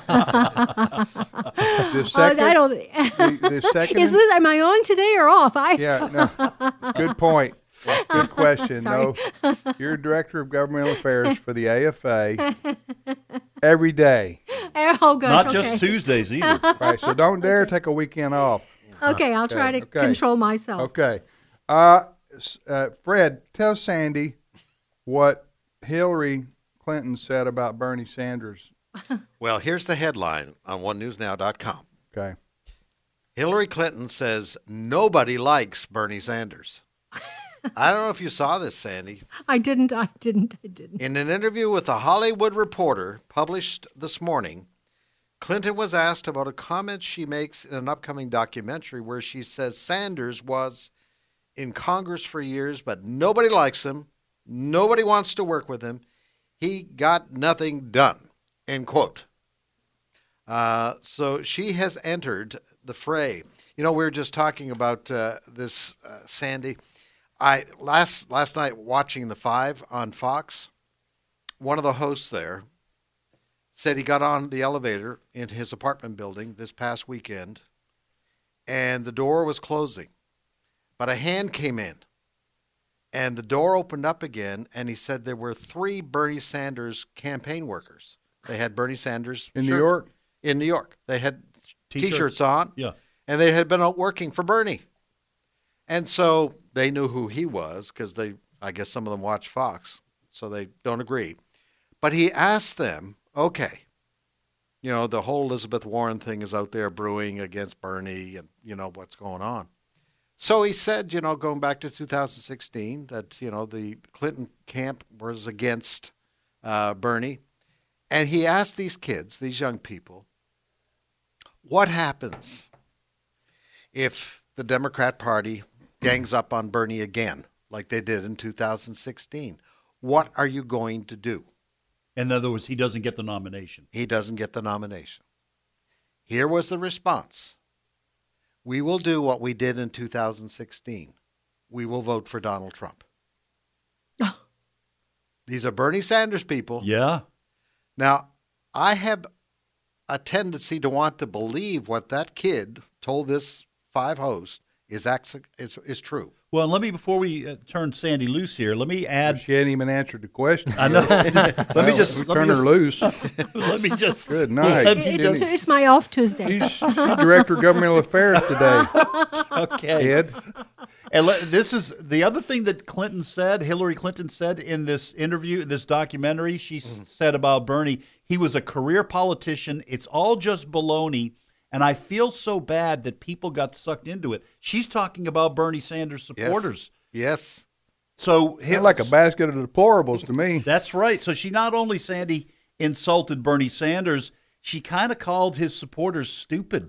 [SPEAKER 2] second,
[SPEAKER 11] oh, I don't.
[SPEAKER 2] the, the second
[SPEAKER 11] Is this, am I on today or off? I
[SPEAKER 2] yeah, no. Good point. Good question.
[SPEAKER 11] Sorry.
[SPEAKER 2] No, you're Director of Governmental Affairs for the A F A every day.
[SPEAKER 11] Oh, gosh.
[SPEAKER 3] Not
[SPEAKER 11] okay.
[SPEAKER 3] just Tuesdays either.
[SPEAKER 2] Right, so don't dare take a weekend off.
[SPEAKER 11] Okay, I'll try
[SPEAKER 2] Okay,
[SPEAKER 11] to
[SPEAKER 2] okay.
[SPEAKER 11] control myself.
[SPEAKER 2] Okay. Uh, uh, Fred, tell Sandy what Hillary Clinton said about Bernie Sanders.
[SPEAKER 5] Well, here's the headline on one news now dot com.
[SPEAKER 2] Okay.
[SPEAKER 5] Hillary Clinton says nobody likes Bernie Sanders. I don't know if you saw this, Sandy.
[SPEAKER 11] I didn't. I didn't. I didn't.
[SPEAKER 5] In an interview with The Hollywood Reporter published this morning, Clinton was asked about a comment she makes in an upcoming documentary where she says Sanders was in Congress for years, but nobody likes him. Nobody wants to work with him. He got nothing done, end quote. Uh, so she has entered the fray. You know, we were just talking about uh, this, uh, Sandy. I last last night watching The Five on Fox, one of the hosts there said he got on the elevator in his apartment building this past weekend, and the door was closing, but a hand came in, and the door opened up again, and he said there were three Bernie Sanders campaign workers. They had Bernie Sanders
[SPEAKER 2] In New
[SPEAKER 5] shirt-
[SPEAKER 2] York?
[SPEAKER 5] In New York, they had
[SPEAKER 3] T-shirts.
[SPEAKER 5] T-shirts on,
[SPEAKER 3] Yeah.
[SPEAKER 5] and they had been out working for Bernie. And so they knew who he was because they, I guess some of them watch Fox, so they don't agree. But he asked them, okay, you know, the whole Elizabeth Warren thing is out there brewing against Bernie and, you know, what's going on. So he said, you know, going back to two thousand sixteen, that, you know, the Clinton camp was against uh, Bernie. And he asked these kids, these young people, what happens if the Democrat Party gangs up on Bernie again, like they did in two thousand sixteen? What are you going to do?
[SPEAKER 3] In other words, he doesn't get the nomination.
[SPEAKER 5] He doesn't get the nomination. Here was the response. We will do what we did in two thousand sixteen. We will vote for Donald Trump. These are Bernie Sanders people.
[SPEAKER 3] Yeah.
[SPEAKER 5] Now, I have a tendency to want to believe what that kid told this Five host is is, is true.
[SPEAKER 3] Well, let me, before we uh, turn Sandy loose here, let me add.
[SPEAKER 2] She hadn't even answered the question.
[SPEAKER 3] I know. Just, let me just
[SPEAKER 2] we
[SPEAKER 3] let
[SPEAKER 2] turn
[SPEAKER 3] me
[SPEAKER 2] her
[SPEAKER 3] just,
[SPEAKER 2] loose.
[SPEAKER 3] Let me just.
[SPEAKER 2] Good night.
[SPEAKER 11] It, it's, it's my off Tuesday.
[SPEAKER 2] She's, she's Director of Governmental Affairs today.
[SPEAKER 3] Okay.
[SPEAKER 2] Ed.
[SPEAKER 3] And let, this is the other thing that Clinton said, Hillary Clinton said in this interview, this documentary. She mm-hmm. said about Bernie, he was a career politician. It's all just baloney. And I feel so bad that people got sucked into it. She's talking about Bernie Sanders supporters.
[SPEAKER 5] Yes. yes.
[SPEAKER 3] So
[SPEAKER 2] They're like a basket of deplorables to me.
[SPEAKER 3] That's right. So she not only, Sandy, insulted Bernie Sanders, she kind of called his supporters stupid.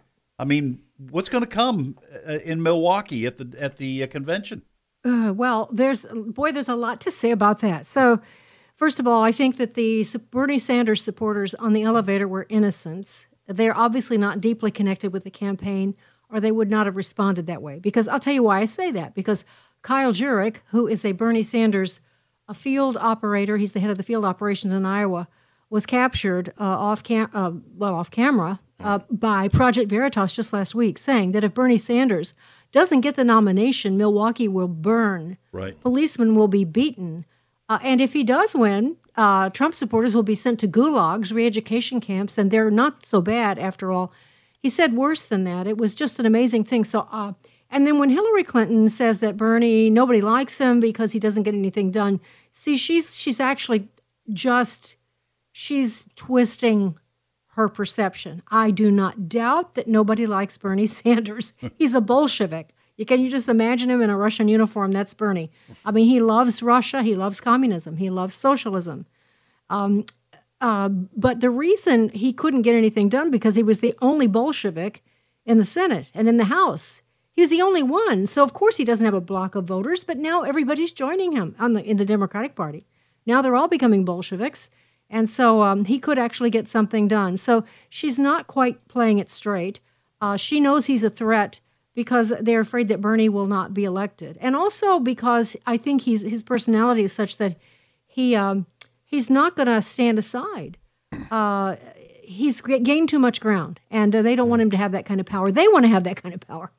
[SPEAKER 3] I mean, what's going to come uh, in Milwaukee at the at the uh, convention?
[SPEAKER 11] Uh, well, there's boy, there's a lot to say about that. So, first of all, I think that the Bernie Sanders supporters on the elevator were innocents. They're obviously not deeply connected with the campaign, or they would not have responded that way. Because I'll tell you why I say that. Because Kyle Jurek, who is a Bernie Sanders a field operator, he's the head of the field operations in Iowa, was captured uh, off cam- uh, well off camera uh, by Project Veritas just last week, saying that if Bernie Sanders doesn't get the nomination, Milwaukee will burn.
[SPEAKER 3] Right.
[SPEAKER 11] Policemen will be beaten. Uh, and if he does win, uh, Trump supporters will be sent to gulags, re-education camps, and they're not so bad after all. He said worse than that. It was just an amazing thing. So, uh, and then when Hillary Clinton says that Bernie, nobody likes him because he doesn't get anything done, see, she's she's actually just, she's twisting her perception. I do not doubt that nobody likes Bernie Sanders. He's a Bolshevik. You can you just imagine him in a Russian uniform? That's Bernie. I mean, he loves Russia. He loves communism. He loves socialism. Um, uh, but the reason he couldn't get anything done because he was the only Bolshevik in the Senate and in the House. He was the only one. So, of course, he doesn't have a block of voters, but now everybody's joining him on the, in the Democratic Party. Now they're all becoming Bolsheviks. And so um, he could actually get something done. So she's not quite playing it straight. Uh, she knows he's a threat because they're afraid that Bernie will not be elected. And also because I think he's his personality is such that he um, he's not going to stand aside. Uh, he's gained too much ground, and uh, they don't want him to have that kind of power. They want to have that kind of power.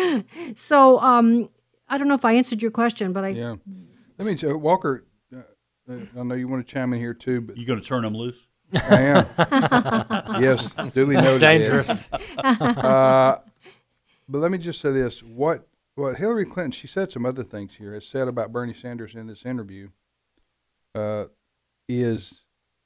[SPEAKER 11] So um, I don't know if I answered your question, but I...
[SPEAKER 2] Yeah. Let me, uh, Walker, uh, I know you want to chime in here too, but...
[SPEAKER 3] You going to turn him loose?
[SPEAKER 2] I am. Yes, duly noted.
[SPEAKER 4] Dangerous.
[SPEAKER 2] Uh, but let me just say this. What what Hillary Clinton, she said some other things here, has said about Bernie Sanders in this interview, uh, is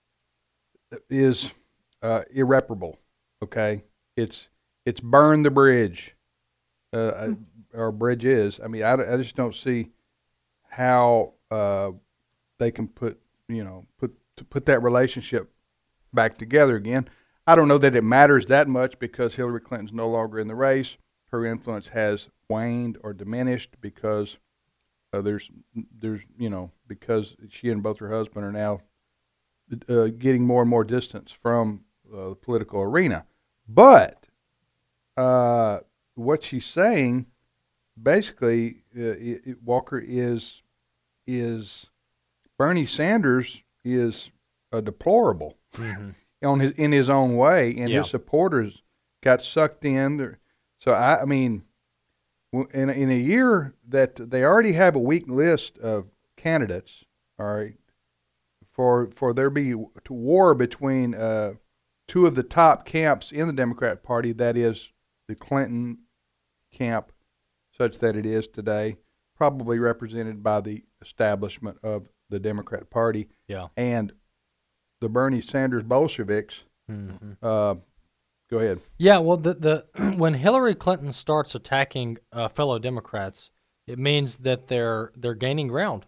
[SPEAKER 2] is uh, irreparable. Okay, it's it's burn the bridge, uh, or bridge is. I mean, I, I just don't see how uh, they can put you know put to put that relationship back together again. I don't know that it matters that much because Hillary Clinton's no longer in the race. Her influence has waned or diminished because uh, there's there's you know because she and both her husband are now uh, getting more and more distance from uh, the political arena. But uh, what she's saying, basically, uh, it, it, Walker is is Bernie Sanders is a deplorable mm-hmm. on his in his own way, and
[SPEAKER 4] yeah.
[SPEAKER 2] his supporters got sucked in. There, so I, I mean, in in a year that they already have a weak list of candidates, all right, for for there be to war between uh, two of the top camps in the Democrat Party, that is the Clinton camp, such that it is today, probably represented by the establishment of the Democrat Party,
[SPEAKER 4] yeah.
[SPEAKER 2] and the Bernie Sanders Bolsheviks. Mm-hmm. Uh, go ahead.
[SPEAKER 4] Yeah, well, the the when Hillary Clinton starts attacking uh, fellow Democrats, it means that they're they're gaining ground.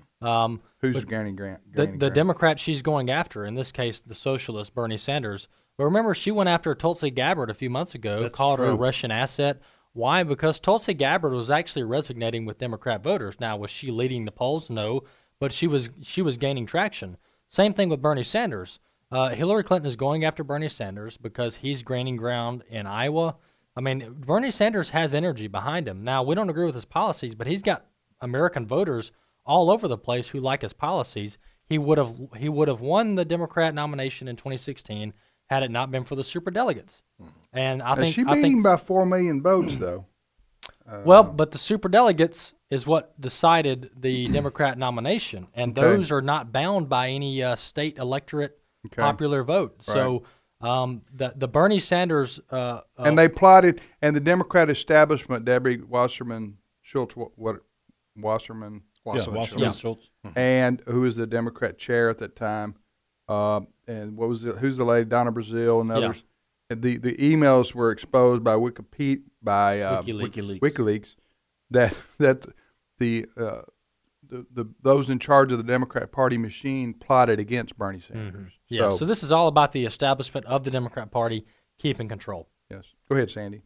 [SPEAKER 4] Um,
[SPEAKER 2] Who's gaining ground?
[SPEAKER 4] The the Democrat she's going after, in this case, the socialist Bernie Sanders. But remember, she went after Tulsi Gabbard a few months ago,
[SPEAKER 3] That's
[SPEAKER 4] called
[SPEAKER 3] true.
[SPEAKER 4] her a Russian asset. Why? Because Tulsi Gabbard was actually resonating with Democrat voters. Now, was she leading the polls? No, but she was she was gaining traction. Same thing with Bernie Sanders. Uh, Hillary Clinton is going after Bernie Sanders because he's gaining ground in Iowa. I mean, Bernie Sanders has energy behind him. Now, we don't agree with his policies, but he's got American voters all over the place who like his policies. He would have he would have won the Democrat nomination in twenty sixteen had it not been for the superdelegates. And I
[SPEAKER 2] now,
[SPEAKER 4] think
[SPEAKER 2] she beat
[SPEAKER 4] I think
[SPEAKER 2] him by four million votes, though. Uh,
[SPEAKER 4] well, but the superdelegates is what decided the Democrat nomination, and
[SPEAKER 2] Okay.
[SPEAKER 4] those are not bound by any uh, state electorate
[SPEAKER 2] Okay.
[SPEAKER 4] popular vote.
[SPEAKER 2] Right.
[SPEAKER 4] So um, the the Bernie Sanders uh, uh,
[SPEAKER 2] and they plotted, and the Democrat establishment, Debbie Wasserman Schultz, what, what Wasserman,
[SPEAKER 5] Wasserman
[SPEAKER 3] yeah,
[SPEAKER 5] Schultz.
[SPEAKER 3] Wasserman Schultz.
[SPEAKER 2] and who was the Democrat chair at that time, uh, and what was the, who's the lady, Donna Brazile and others. And the the emails were exposed by Wikipedia, by uh,
[SPEAKER 4] WikiLeaks.
[SPEAKER 3] WikiLeaks.
[SPEAKER 2] WikiLeaks, that that the, uh, the the those in charge of the Democrat Party machine plotted against Bernie Sanders.
[SPEAKER 4] Mm-hmm. Yeah. So, so this is all about the establishment of the Democrat Party keeping control.
[SPEAKER 2] yes, go ahead, Sandy.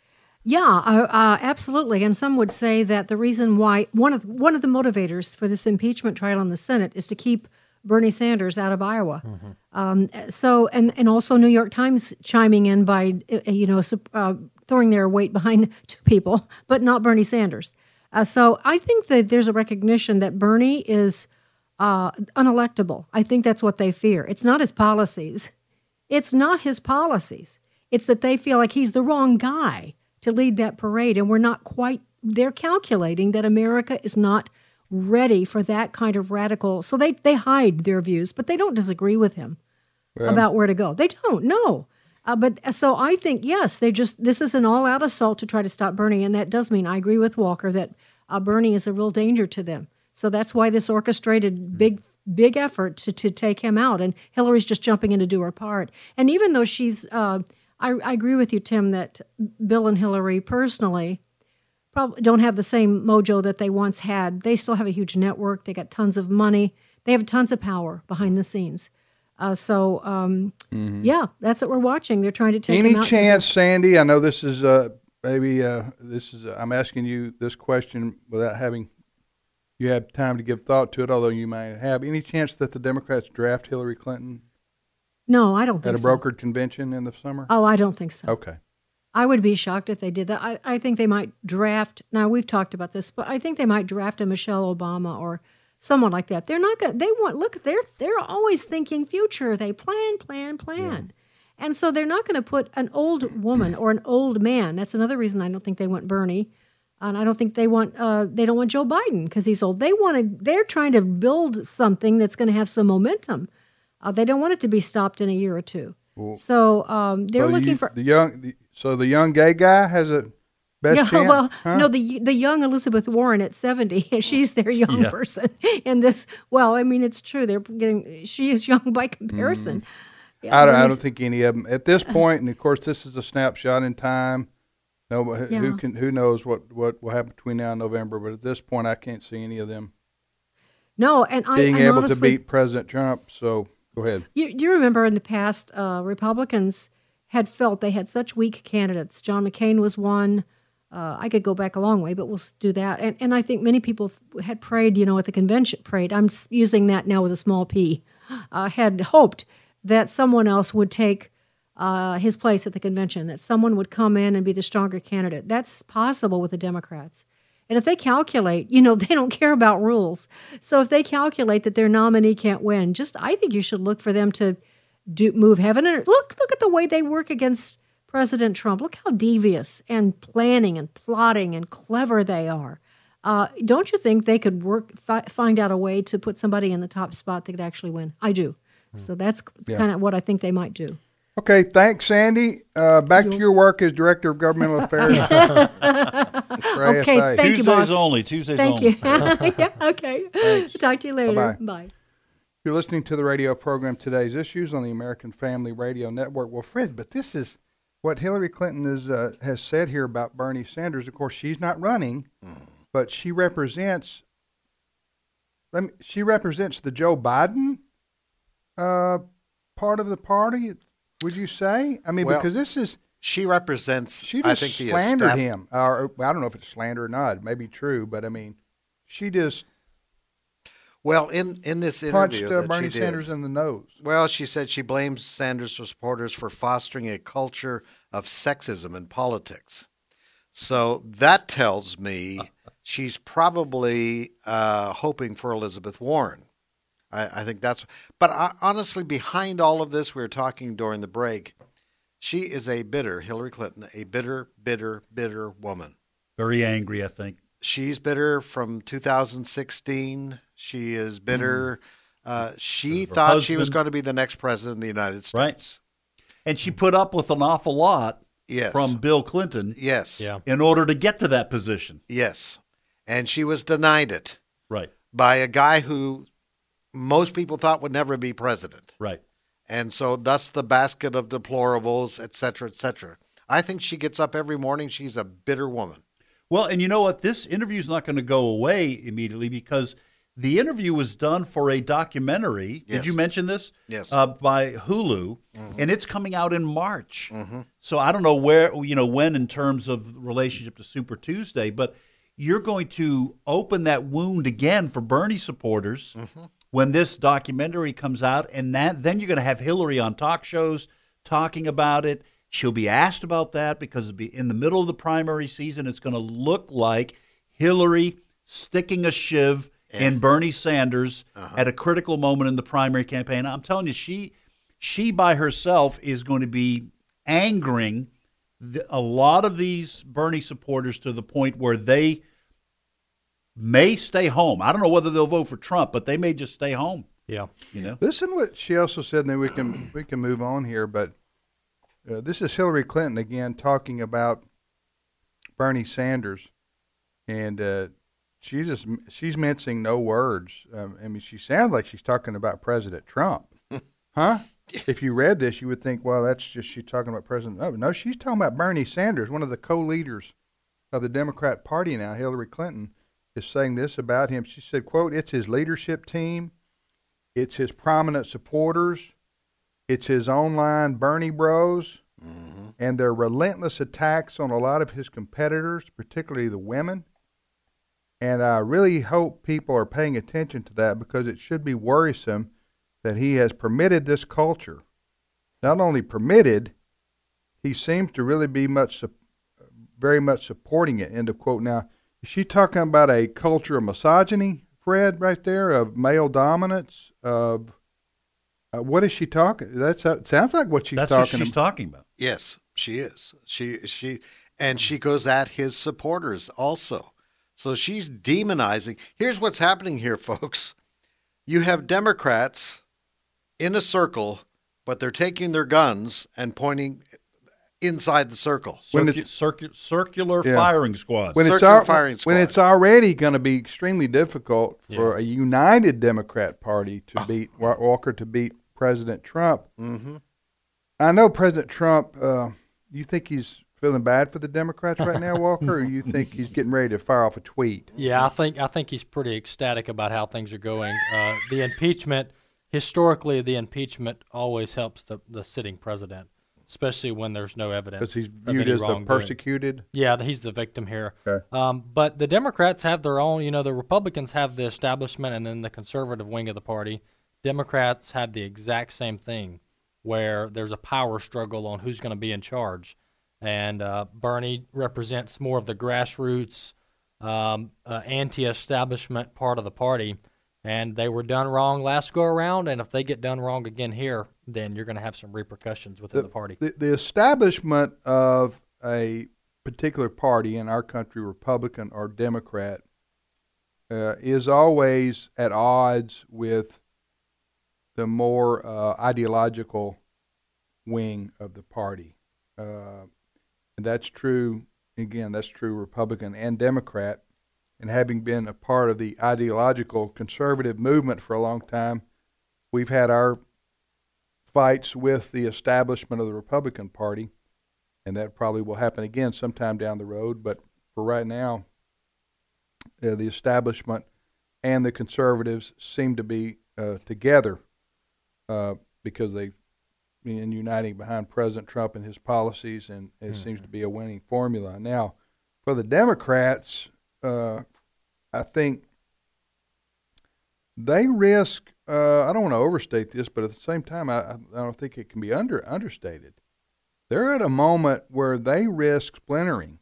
[SPEAKER 11] Yeah, uh, uh, absolutely. And some would say that the reason why one of one of the motivators for this impeachment trial in the Senate is to keep Bernie Sanders out of Iowa. Mm-hmm. Um, so, and and also New York Times chiming in by uh, you know uh, throwing their weight behind two people, but not Bernie Sanders. Uh, so I think that there's a recognition that Bernie is uh, unelectable. I think that's what they fear. It's not his policies. It's not his policies. It's that they feel like he's the wrong guy to lead that parade, and we're not quite. They're calculating that America is not ready for that kind of radical. So they they hide their views, but they don't disagree with him
[SPEAKER 2] Well,
[SPEAKER 11] about where to go. They don't. No. Uh, but so I think, yes, they just, this is an all-out assault to try to stop Bernie, and that does mean, I agree with Walker, that uh, Bernie is a real danger to them. So that's why this orchestrated big, big effort to, to take him out, and Hillary's just jumping in to do her part. And even though she's, uh, I, I agree with you, Tim, that Bill and Hillary personally probably don't have the same mojo that they once had. They still have a huge network. They got tons of money. They have tons of power behind the scenes. Uh, so, um, mm-hmm. yeah, that's what we're watching. They're trying to take
[SPEAKER 2] Any
[SPEAKER 11] him out
[SPEAKER 2] chance, Sandy? I know this is uh, maybe uh, this is. Uh, I'm asking you this question without having you have time to give thought to it, although you may have. Any chance that the Democrats draft Hillary Clinton
[SPEAKER 11] No, I don't think
[SPEAKER 2] at a
[SPEAKER 11] so.
[SPEAKER 2] brokered convention in the summer?
[SPEAKER 11] Oh, I don't think so.
[SPEAKER 2] Okay.
[SPEAKER 11] I would be shocked if they did that. I, I think they might draft. Now we've talked about this, but I think they might draft a Michelle Obama or someone like that. They're not going. They want look. They're they're always thinking future. They plan, plan, plan, yeah. And so they're not going to put an old woman or an old man. That's another reason I don't think they want Bernie, and I don't think they want. Uh, they don't want Joe Biden because he's old. They wanted. They're trying to build something that's going to have some momentum. Uh, they don't want it to be stopped in a year or two. Well, so um, they're
[SPEAKER 2] so
[SPEAKER 11] looking
[SPEAKER 2] you,
[SPEAKER 11] for
[SPEAKER 2] the young. The, so the young gay guy has a Best
[SPEAKER 11] yeah,
[SPEAKER 2] chance?
[SPEAKER 11] well,
[SPEAKER 2] Huh?
[SPEAKER 11] no, the the young Elizabeth Warren at seventy, she's their young
[SPEAKER 3] Yeah.
[SPEAKER 11] person. And this, well, I mean, it's true. They're getting, she is young by comparison. Yeah,
[SPEAKER 2] I don't,
[SPEAKER 11] when
[SPEAKER 2] I
[SPEAKER 11] they
[SPEAKER 2] don't
[SPEAKER 11] s-
[SPEAKER 2] think any of them at this point, and of course, this is a snapshot in time. No, who
[SPEAKER 11] Yeah.
[SPEAKER 2] can who knows what, what will happen between now and November? But at this point, I can't see any of them
[SPEAKER 11] No, and I
[SPEAKER 2] being
[SPEAKER 11] and
[SPEAKER 2] able
[SPEAKER 11] honestly,
[SPEAKER 2] to beat President Trump. So go ahead.
[SPEAKER 11] You, you remember in the past, uh, Republicans had felt they had such weak candidates. John McCain was one. Uh, I could go back a long way, but we'll s- do that. And and I think many people f- had prayed, you know, at the convention, prayed. I'm s- using that now with a small p. Uh, had hoped that someone else would take uh, his place at the convention, that someone would come in and be the stronger candidate. That's possible with the Democrats. And if they calculate, you know, they don't care about rules. So if they calculate that their nominee can't win, just I think you should look for them to do move heaven and earth. Look, look at the way they work against President Trump. Look how devious and planning and plotting and clever they are. Uh, don't you think they could work fi- find out a way to put somebody in the top spot that could actually win? I do. So that's
[SPEAKER 2] Yeah.
[SPEAKER 11] kind of what I think they might do.
[SPEAKER 2] Okay, thanks, Sandy. Uh, back to your work as Director of Governmental Affairs. for
[SPEAKER 11] Okay,
[SPEAKER 2] A F A.
[SPEAKER 11] thank you,
[SPEAKER 3] Tuesdays
[SPEAKER 11] boss.
[SPEAKER 3] only. Tuesdays
[SPEAKER 11] Thank
[SPEAKER 3] only.
[SPEAKER 11] you. Yeah, okay. Talk to you later.
[SPEAKER 2] Bye-bye.
[SPEAKER 11] Bye.
[SPEAKER 2] You're listening to the radio program Today's Issues on the American Family Radio Network. Well, Fred, but this is what Hillary Clinton is, uh, has said here about Bernie Sanders. Of course, she's not running, but she represents. Let me, she represents the Joe Biden uh, part of the party. Would you say? I mean,
[SPEAKER 5] Well,
[SPEAKER 2] because this is
[SPEAKER 5] She represents,
[SPEAKER 2] she
[SPEAKER 5] I
[SPEAKER 2] just
[SPEAKER 5] think, the
[SPEAKER 2] slandered
[SPEAKER 5] estab-
[SPEAKER 2] him. Or I don't know if it's slander or not. It may be true, but I mean, she just
[SPEAKER 5] Well, in, in this
[SPEAKER 2] punched
[SPEAKER 5] interview
[SPEAKER 2] uh,
[SPEAKER 5] that
[SPEAKER 2] Bernie
[SPEAKER 5] she did,
[SPEAKER 2] Sanders in the nose.
[SPEAKER 5] well, she said she blames Sanders supporters for fostering a culture of sexism in politics. So that tells me she's probably uh, hoping for Elizabeth Warren. I, I think that's. But I, honestly, behind all of this, we were talking during the break. She is a bitter Hillary Clinton, a bitter, bitter, bitter woman.
[SPEAKER 3] Very angry, I think.
[SPEAKER 5] She's bitter from two thousand sixteen. She is bitter. Uh, she
[SPEAKER 3] Her
[SPEAKER 5] thought she was
[SPEAKER 3] husband.
[SPEAKER 5] going to be the next president of the United States.
[SPEAKER 3] Right. And she put up with an awful lot
[SPEAKER 5] Yes.
[SPEAKER 3] from Bill Clinton
[SPEAKER 5] Yes.
[SPEAKER 4] Yeah.
[SPEAKER 3] in order to get to that position.
[SPEAKER 5] Yes. And she was denied it
[SPEAKER 3] Right.
[SPEAKER 5] by a guy who most people thought would never be president.
[SPEAKER 3] Right.
[SPEAKER 5] And so thus the basket of deplorables, et cetera, et cetera. I think she gets up every morning. She's a bitter woman.
[SPEAKER 3] Well, and you know what? This interview is not going to go away immediately because the interview was done for a documentary.
[SPEAKER 5] Yes.
[SPEAKER 3] Did you mention this?
[SPEAKER 5] Yes.
[SPEAKER 3] Uh, by Hulu, and it's coming out in March. So I don't know where, you know, when in terms of relationship to Super Tuesday, but you're going to open that wound again for Bernie supporters when this documentary comes out, and that, then you're going to have Hillary on talk shows talking about it. She'll be asked about that because it'll be in the middle of the primary season. It's going to look like Hillary sticking a shiv in Bernie Sanders at a critical moment in the primary campaign. I'm telling you, she she by herself is going to be angering the, a lot of these Bernie supporters to the point where they may stay home. I don't know whether they'll vote for Trump, but they may just stay home.
[SPEAKER 4] Yeah.
[SPEAKER 3] You know.
[SPEAKER 2] Listen what she also said, and then we can we can move on here. But uh, this is Hillary Clinton again talking about Bernie Sanders, and uh, she just she's mincing no words. Um, I mean, she sounds like she's talking about President Trump, huh? If you read this, you would think, well, that's just she's talking about President. No, no, she's talking about Bernie Sanders, one of the co-leaders of the Democrat Party now. Hillary Clinton is saying this about him. She said, "quote It's his leadership team." It's his prominent supporters. It's his online Bernie bros
[SPEAKER 5] Mm-hmm.
[SPEAKER 2] and their relentless attacks on a lot of his competitors, particularly the women. And I really hope people are paying attention to that because it should be worrisome that he has permitted this culture. Not only permitted, he seems to really be much, very much supporting it, end of quote. Now, is she talking about a culture of misogyny, Fred, right there, of male dominance, of uh, what is she talking? That's uh, sounds like what she's
[SPEAKER 3] That's
[SPEAKER 2] talking
[SPEAKER 3] what she's
[SPEAKER 2] about.
[SPEAKER 3] talking about.
[SPEAKER 5] Yes, she is. She she and she goes at his supporters also. So she's demonizing. Here's what's happening here, folks. You have Democrats in a circle, but they're taking their guns and pointing inside the circle.
[SPEAKER 2] When
[SPEAKER 3] Circu-
[SPEAKER 2] it-
[SPEAKER 3] circu- circular
[SPEAKER 2] Yeah.
[SPEAKER 3] firing squads.
[SPEAKER 2] When it's,
[SPEAKER 5] Circular
[SPEAKER 2] al-
[SPEAKER 5] firing
[SPEAKER 2] when it's already going to be extremely difficult for
[SPEAKER 4] Yeah.
[SPEAKER 2] a united Democrat Party to beat Wa- Walker to beat President Trump.
[SPEAKER 5] Mm-hmm.
[SPEAKER 2] I know President Trump. Uh, you think he's feeling bad for the Democrats right now, Walker, or you think he's getting ready to fire off a tweet?
[SPEAKER 4] Yeah, I think I think he's pretty ecstatic about how things are going. Uh, the impeachment, historically, the impeachment always helps the, the sitting president, especially when there's no evidence.
[SPEAKER 2] Because he's
[SPEAKER 4] of
[SPEAKER 2] viewed
[SPEAKER 4] any
[SPEAKER 2] as the
[SPEAKER 4] wrongdoing.
[SPEAKER 2] persecuted.
[SPEAKER 4] Yeah, he's the victim here.
[SPEAKER 2] Okay.
[SPEAKER 4] Um, but the Democrats have their own. You know, the Republicans have the establishment, and then the conservative wing of the party. Democrats have the exact same thing, where there's a power struggle on who's going to be in charge. And uh, Bernie represents more of the grassroots, um, uh, anti-establishment part of the party. And they were done wrong last go around, and if they get done wrong again here, then you're going to have some repercussions within the, party.
[SPEAKER 2] The, the establishment of a particular party in our country, Republican or Democrat, uh, is always at odds with the more uh, ideological wing of the party. Uh, and that's true, again, that's true Republican and Democrat. And having been a part of the ideological conservative movement for a long time, we've had our fights with the establishment of the Republican Party, and that probably will happen again sometime down the road. But for right now, uh, the establishment and the conservatives seem to be uh, together uh, because they and uniting behind President Trump and his policies, and it mm-hmm. seems to be a winning formula. Now, for the Democrats, uh, I think they risk, uh, I don't want to overstate this, but at the same time, I, I don't think it can be under understated. They're at a moment where they risk splintering.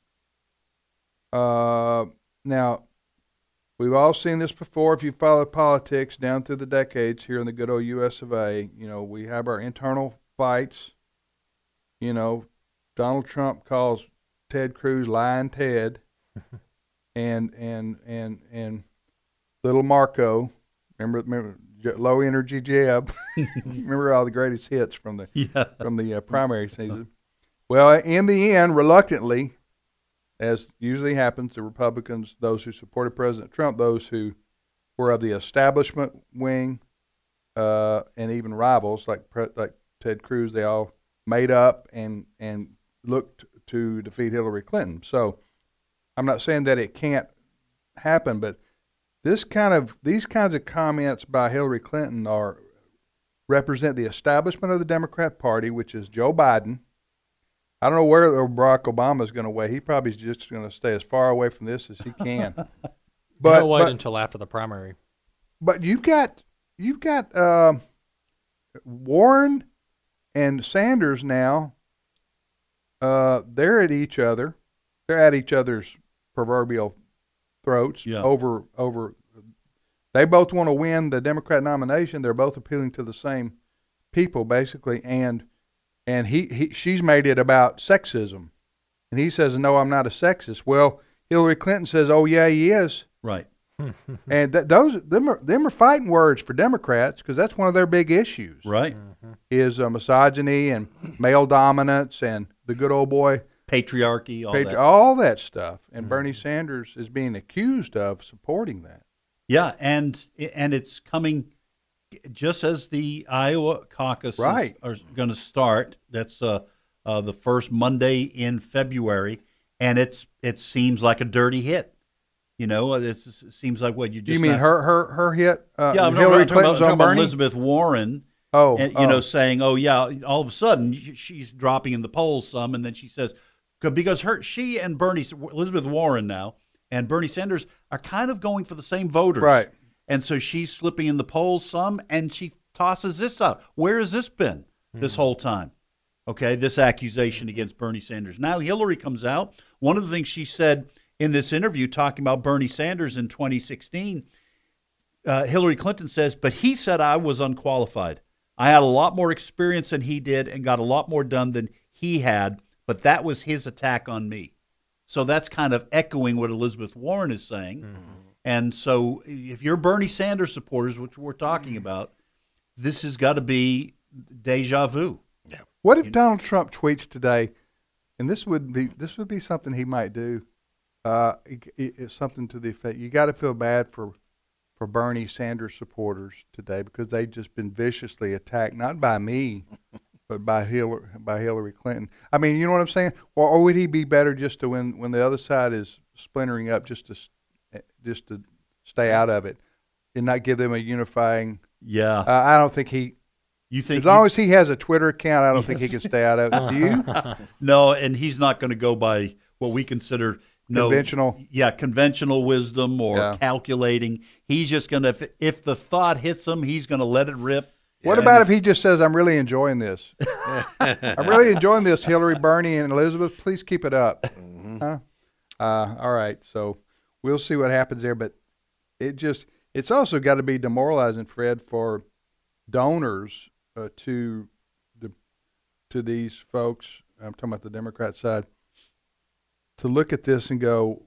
[SPEAKER 2] Uh, now, we've all seen this before. If you follow politics down through the decades here in the good old U S of A, you know, we have our internal fights. You know, Donald Trump calls Ted Cruz Lying Ted, and and and and little Marco, remember remember Low Energy Jeb, remember all the greatest hits from the
[SPEAKER 3] yeah.
[SPEAKER 2] from the uh, primary season. Well, in the end, reluctantly, as usually happens, the Republicans, those who supported President Trump, those who were of the establishment wing, uh, and even rivals like like Ted Cruz, they all made up and and looked to defeat Hillary Clinton. So I'm not saying that it can't happen, but this kind of these kinds of comments by Hillary Clinton are represent the establishment of the Democrat Party, which is Joe Biden. I don't know where Barack Obama is going to weigh. He probably is just going to stay as far away from this as he can.
[SPEAKER 4] But He'll wait
[SPEAKER 2] but,
[SPEAKER 4] until after the primary.
[SPEAKER 2] But you've got you've got uh, Warren and Sanders now. Uh, they're at each other. They're at each other's proverbial throats
[SPEAKER 3] yeah.
[SPEAKER 2] over over. They both want to win the Democrat nomination. They're both appealing to the same people, basically, and and he, he she's made it about sexism, and he says, "No, I'm not a sexist." Well, Hillary Clinton says, "Oh yeah, he is."
[SPEAKER 3] Right.
[SPEAKER 2] And th- those them are them are fighting words for Democrats because that's one of their big issues.
[SPEAKER 3] Right.
[SPEAKER 2] Mm-hmm. Is uh, misogyny and male dominance and the good old boy
[SPEAKER 3] patriarchy, all
[SPEAKER 2] patri-
[SPEAKER 3] that,
[SPEAKER 2] all that stuff. And
[SPEAKER 3] mm-hmm.
[SPEAKER 2] Bernie Sanders is being accused of supporting that.
[SPEAKER 3] Yeah, and and it's coming just as the Iowa caucuses
[SPEAKER 2] right.
[SPEAKER 3] are going to start. That's uh, uh, the first Monday in February, and it's it seems like a dirty hit. You know, it's, it seems like what you just.
[SPEAKER 2] You mean
[SPEAKER 3] not,
[SPEAKER 2] her her her hit? Uh,
[SPEAKER 3] yeah, I'm
[SPEAKER 2] Hillary
[SPEAKER 3] talking
[SPEAKER 2] Clinton's
[SPEAKER 3] about,
[SPEAKER 2] on
[SPEAKER 3] talking
[SPEAKER 2] Bernie.
[SPEAKER 3] about Elizabeth Warren.
[SPEAKER 2] Oh,
[SPEAKER 3] and, you
[SPEAKER 2] oh.
[SPEAKER 3] know, saying, "Oh yeah," all of a sudden she's dropping in the polls some, and then she says, because her she and Bernie Elizabeth Warren now and Bernie Sanders are kind of going for the same voters,
[SPEAKER 2] right?
[SPEAKER 3] And so she's slipping in the polls some, and she tosses this out. Where has this been mm-hmm. this whole time? Okay, this accusation against Bernie Sanders. Now Hillary comes out. One of the things she said in this interview talking about Bernie Sanders in twenty sixteen, uh, Hillary Clinton says, but he said I was unqualified. I had a lot more experience than he did and got a lot more done than he had, but that was his attack on me. So that's kind of echoing what Elizabeth Warren is saying. Mm-hmm. And so if you're Bernie Sanders supporters, which we're talking about, this has got to be deja vu.
[SPEAKER 2] Yeah. What if Donald Trump tweets today, and this would be this would be something he might do. Uh, it, it, it's something to the effect you got to feel bad for for Bernie Sanders supporters today because they've just been viciously attacked, not by me, but by Hillary by Hillary Clinton. I mean, you know what I'm saying? Or, or would he be better just to when when the other side is splintering up, just to just to stay out of it and not give them a unifying?
[SPEAKER 3] Yeah,
[SPEAKER 2] uh, I don't think he.
[SPEAKER 3] You think
[SPEAKER 2] as long
[SPEAKER 3] he,
[SPEAKER 2] as he has a Twitter account, I don't yes. think he can stay out of it. Do you?
[SPEAKER 3] No, and he's not going to go by what we consider no,
[SPEAKER 2] conventional.
[SPEAKER 3] Yeah, conventional wisdom or
[SPEAKER 2] yeah.
[SPEAKER 3] calculating. He's just going to, if, if the thought hits him, he's going to let it rip.
[SPEAKER 2] What yeah, about if he just says, "I'm really enjoying this. I'm really enjoying this, Hillary, Bernie, and Elizabeth. Please keep it up." Mm-hmm. Huh? Uh, all right, so we'll see what happens there, but it just it's also got to be demoralizing, Fred, for donors. Uh, to the to these folks, I'm talking about the Democrat side, to look at this and go,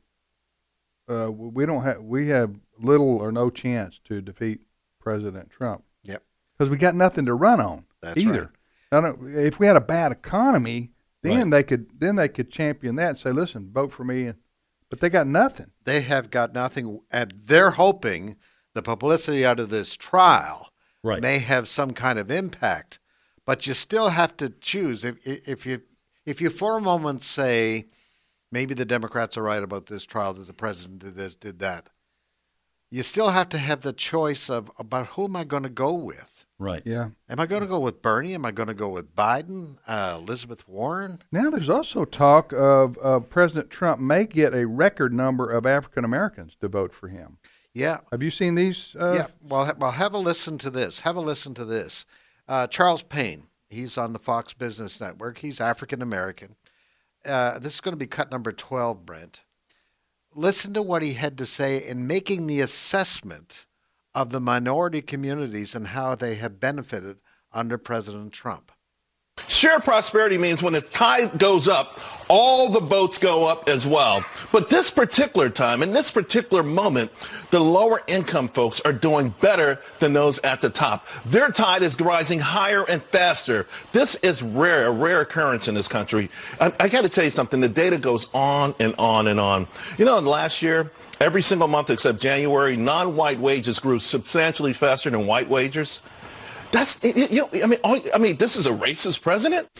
[SPEAKER 2] uh, we don't have we have little or no chance to defeat President Trump.
[SPEAKER 5] Yep.
[SPEAKER 2] Because we got nothing to run on
[SPEAKER 5] That's
[SPEAKER 2] either.
[SPEAKER 5] Right.
[SPEAKER 2] Now, if we had a bad economy, then
[SPEAKER 3] right.
[SPEAKER 2] they could then they could champion that and say, listen, vote for me. But they got nothing.
[SPEAKER 5] They have got nothing, and they're hoping the publicity out of this trial. Right. May have some kind of impact, but you still have to choose. If if you if you for a moment say maybe the Democrats are right about this trial, that the president did this, did that, you still have to have the choice of about who am I going to go with?
[SPEAKER 3] Right.
[SPEAKER 2] Yeah.
[SPEAKER 5] Am I going to go with Bernie? Am I going to go with Biden? Uh, Elizabeth Warren?
[SPEAKER 2] Now there's also talk of uh, President Trump may get a record number of African Americans to vote for him.
[SPEAKER 5] Yeah.
[SPEAKER 2] Have you seen these? Uh...
[SPEAKER 5] Yeah. Well, well, have a listen to this. Have a listen to this. Uh, Charles Payne, he's on the Fox Business Network. He's African American. Uh, this is going to be cut number twelve, Brent. Listen to what he had to say in making the assessment of the minority communities and how they have benefited under President Trump.
[SPEAKER 12] Shared prosperity means when the tide goes up, all the boats go up as well. But this particular time, in this particular moment, the lower income folks are doing better than those at the top. Their tide is rising higher and faster. This is rare, a rare occurrence in this country. I, I got to tell you something. The data goes on and on and on. You know, last year, every single month except January, non-white wages grew substantially faster than white wages. That's, you know, I mean, I mean, this is a racist president?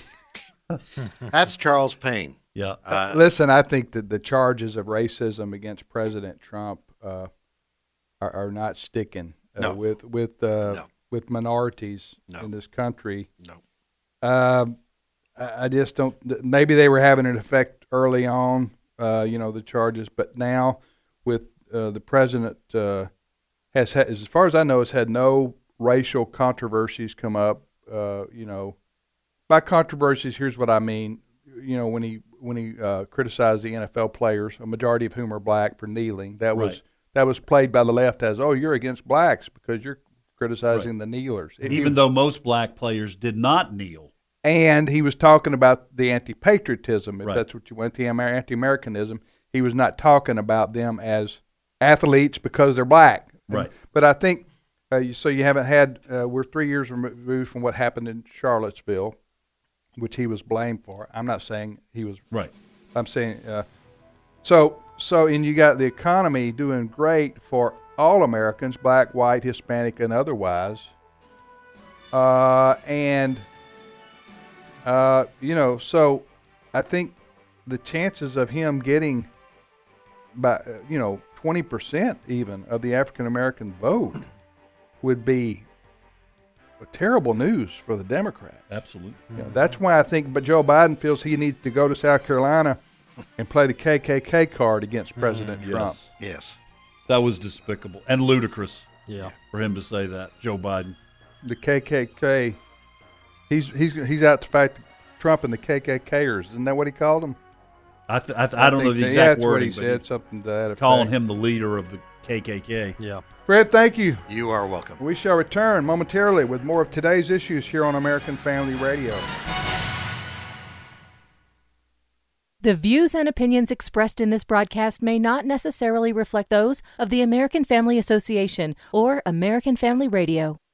[SPEAKER 5] That's Charles Payne.
[SPEAKER 3] Yeah.
[SPEAKER 2] Uh, Listen, I think that the charges of racism against President Trump uh, are, are not sticking uh,
[SPEAKER 5] no.
[SPEAKER 2] with with uh,
[SPEAKER 5] no.
[SPEAKER 2] with minorities
[SPEAKER 5] no.
[SPEAKER 2] in this country.
[SPEAKER 5] No.
[SPEAKER 2] Uh, I, I just don't. Maybe they were having an effect early on, uh, you know, the charges, but now with uh, the president uh, has, had, as far as I know, has had no racial controversies come up. Uh, you know, by controversies, here's what I mean. You know, when he when he uh, criticized the N F L players, a majority of whom are black, for kneeling, that was
[SPEAKER 3] right.
[SPEAKER 2] that was played by the left as, oh, you're against blacks because you're criticizing right. the kneelers.
[SPEAKER 3] And Even he, though most black players did not kneel.
[SPEAKER 2] And he was talking about the anti-patriotism, if
[SPEAKER 3] right.
[SPEAKER 2] that's what you want, the anti-Americanism. He was not talking about them as athletes because they're black.
[SPEAKER 3] Right.
[SPEAKER 2] And, but I think. Uh, so you haven't had, uh, we're three years removed from what happened in Charlottesville, which he was blamed for. I'm not saying he was.
[SPEAKER 3] Right.
[SPEAKER 2] I'm saying, uh, so, so, and you got the economy doing great for all Americans, black, white, Hispanic, and otherwise. Uh, and, uh, you know, so I think the chances of him getting, by, uh, you know, twenty percent even of the African-American vote would be terrible news for the Democrats.
[SPEAKER 3] Absolutely.
[SPEAKER 2] You know, that's why I think but Joe Biden feels he needs to go to South Carolina and play the K K K card against President
[SPEAKER 3] mm,
[SPEAKER 2] Trump.
[SPEAKER 5] Yes. yes.
[SPEAKER 3] That was despicable and ludicrous
[SPEAKER 4] yeah.
[SPEAKER 3] for him to say that, Joe Biden.
[SPEAKER 2] The K K K, he's he's he's out to fight Trump and the K K Kers. Isn't that what he called them?
[SPEAKER 3] I th- I, th- I don't know the exact
[SPEAKER 2] yeah, that's
[SPEAKER 3] wording,
[SPEAKER 2] what he
[SPEAKER 3] but
[SPEAKER 2] said,
[SPEAKER 3] he,
[SPEAKER 2] something to that effect.
[SPEAKER 3] Calling him the leader of the K K K.
[SPEAKER 4] Yeah.
[SPEAKER 2] Fred, thank you.
[SPEAKER 5] You are welcome.
[SPEAKER 2] We shall return momentarily with more of today's issues here on American Family Radio.
[SPEAKER 13] The views and opinions expressed in this broadcast may not necessarily reflect those of the American Family Association or American Family Radio.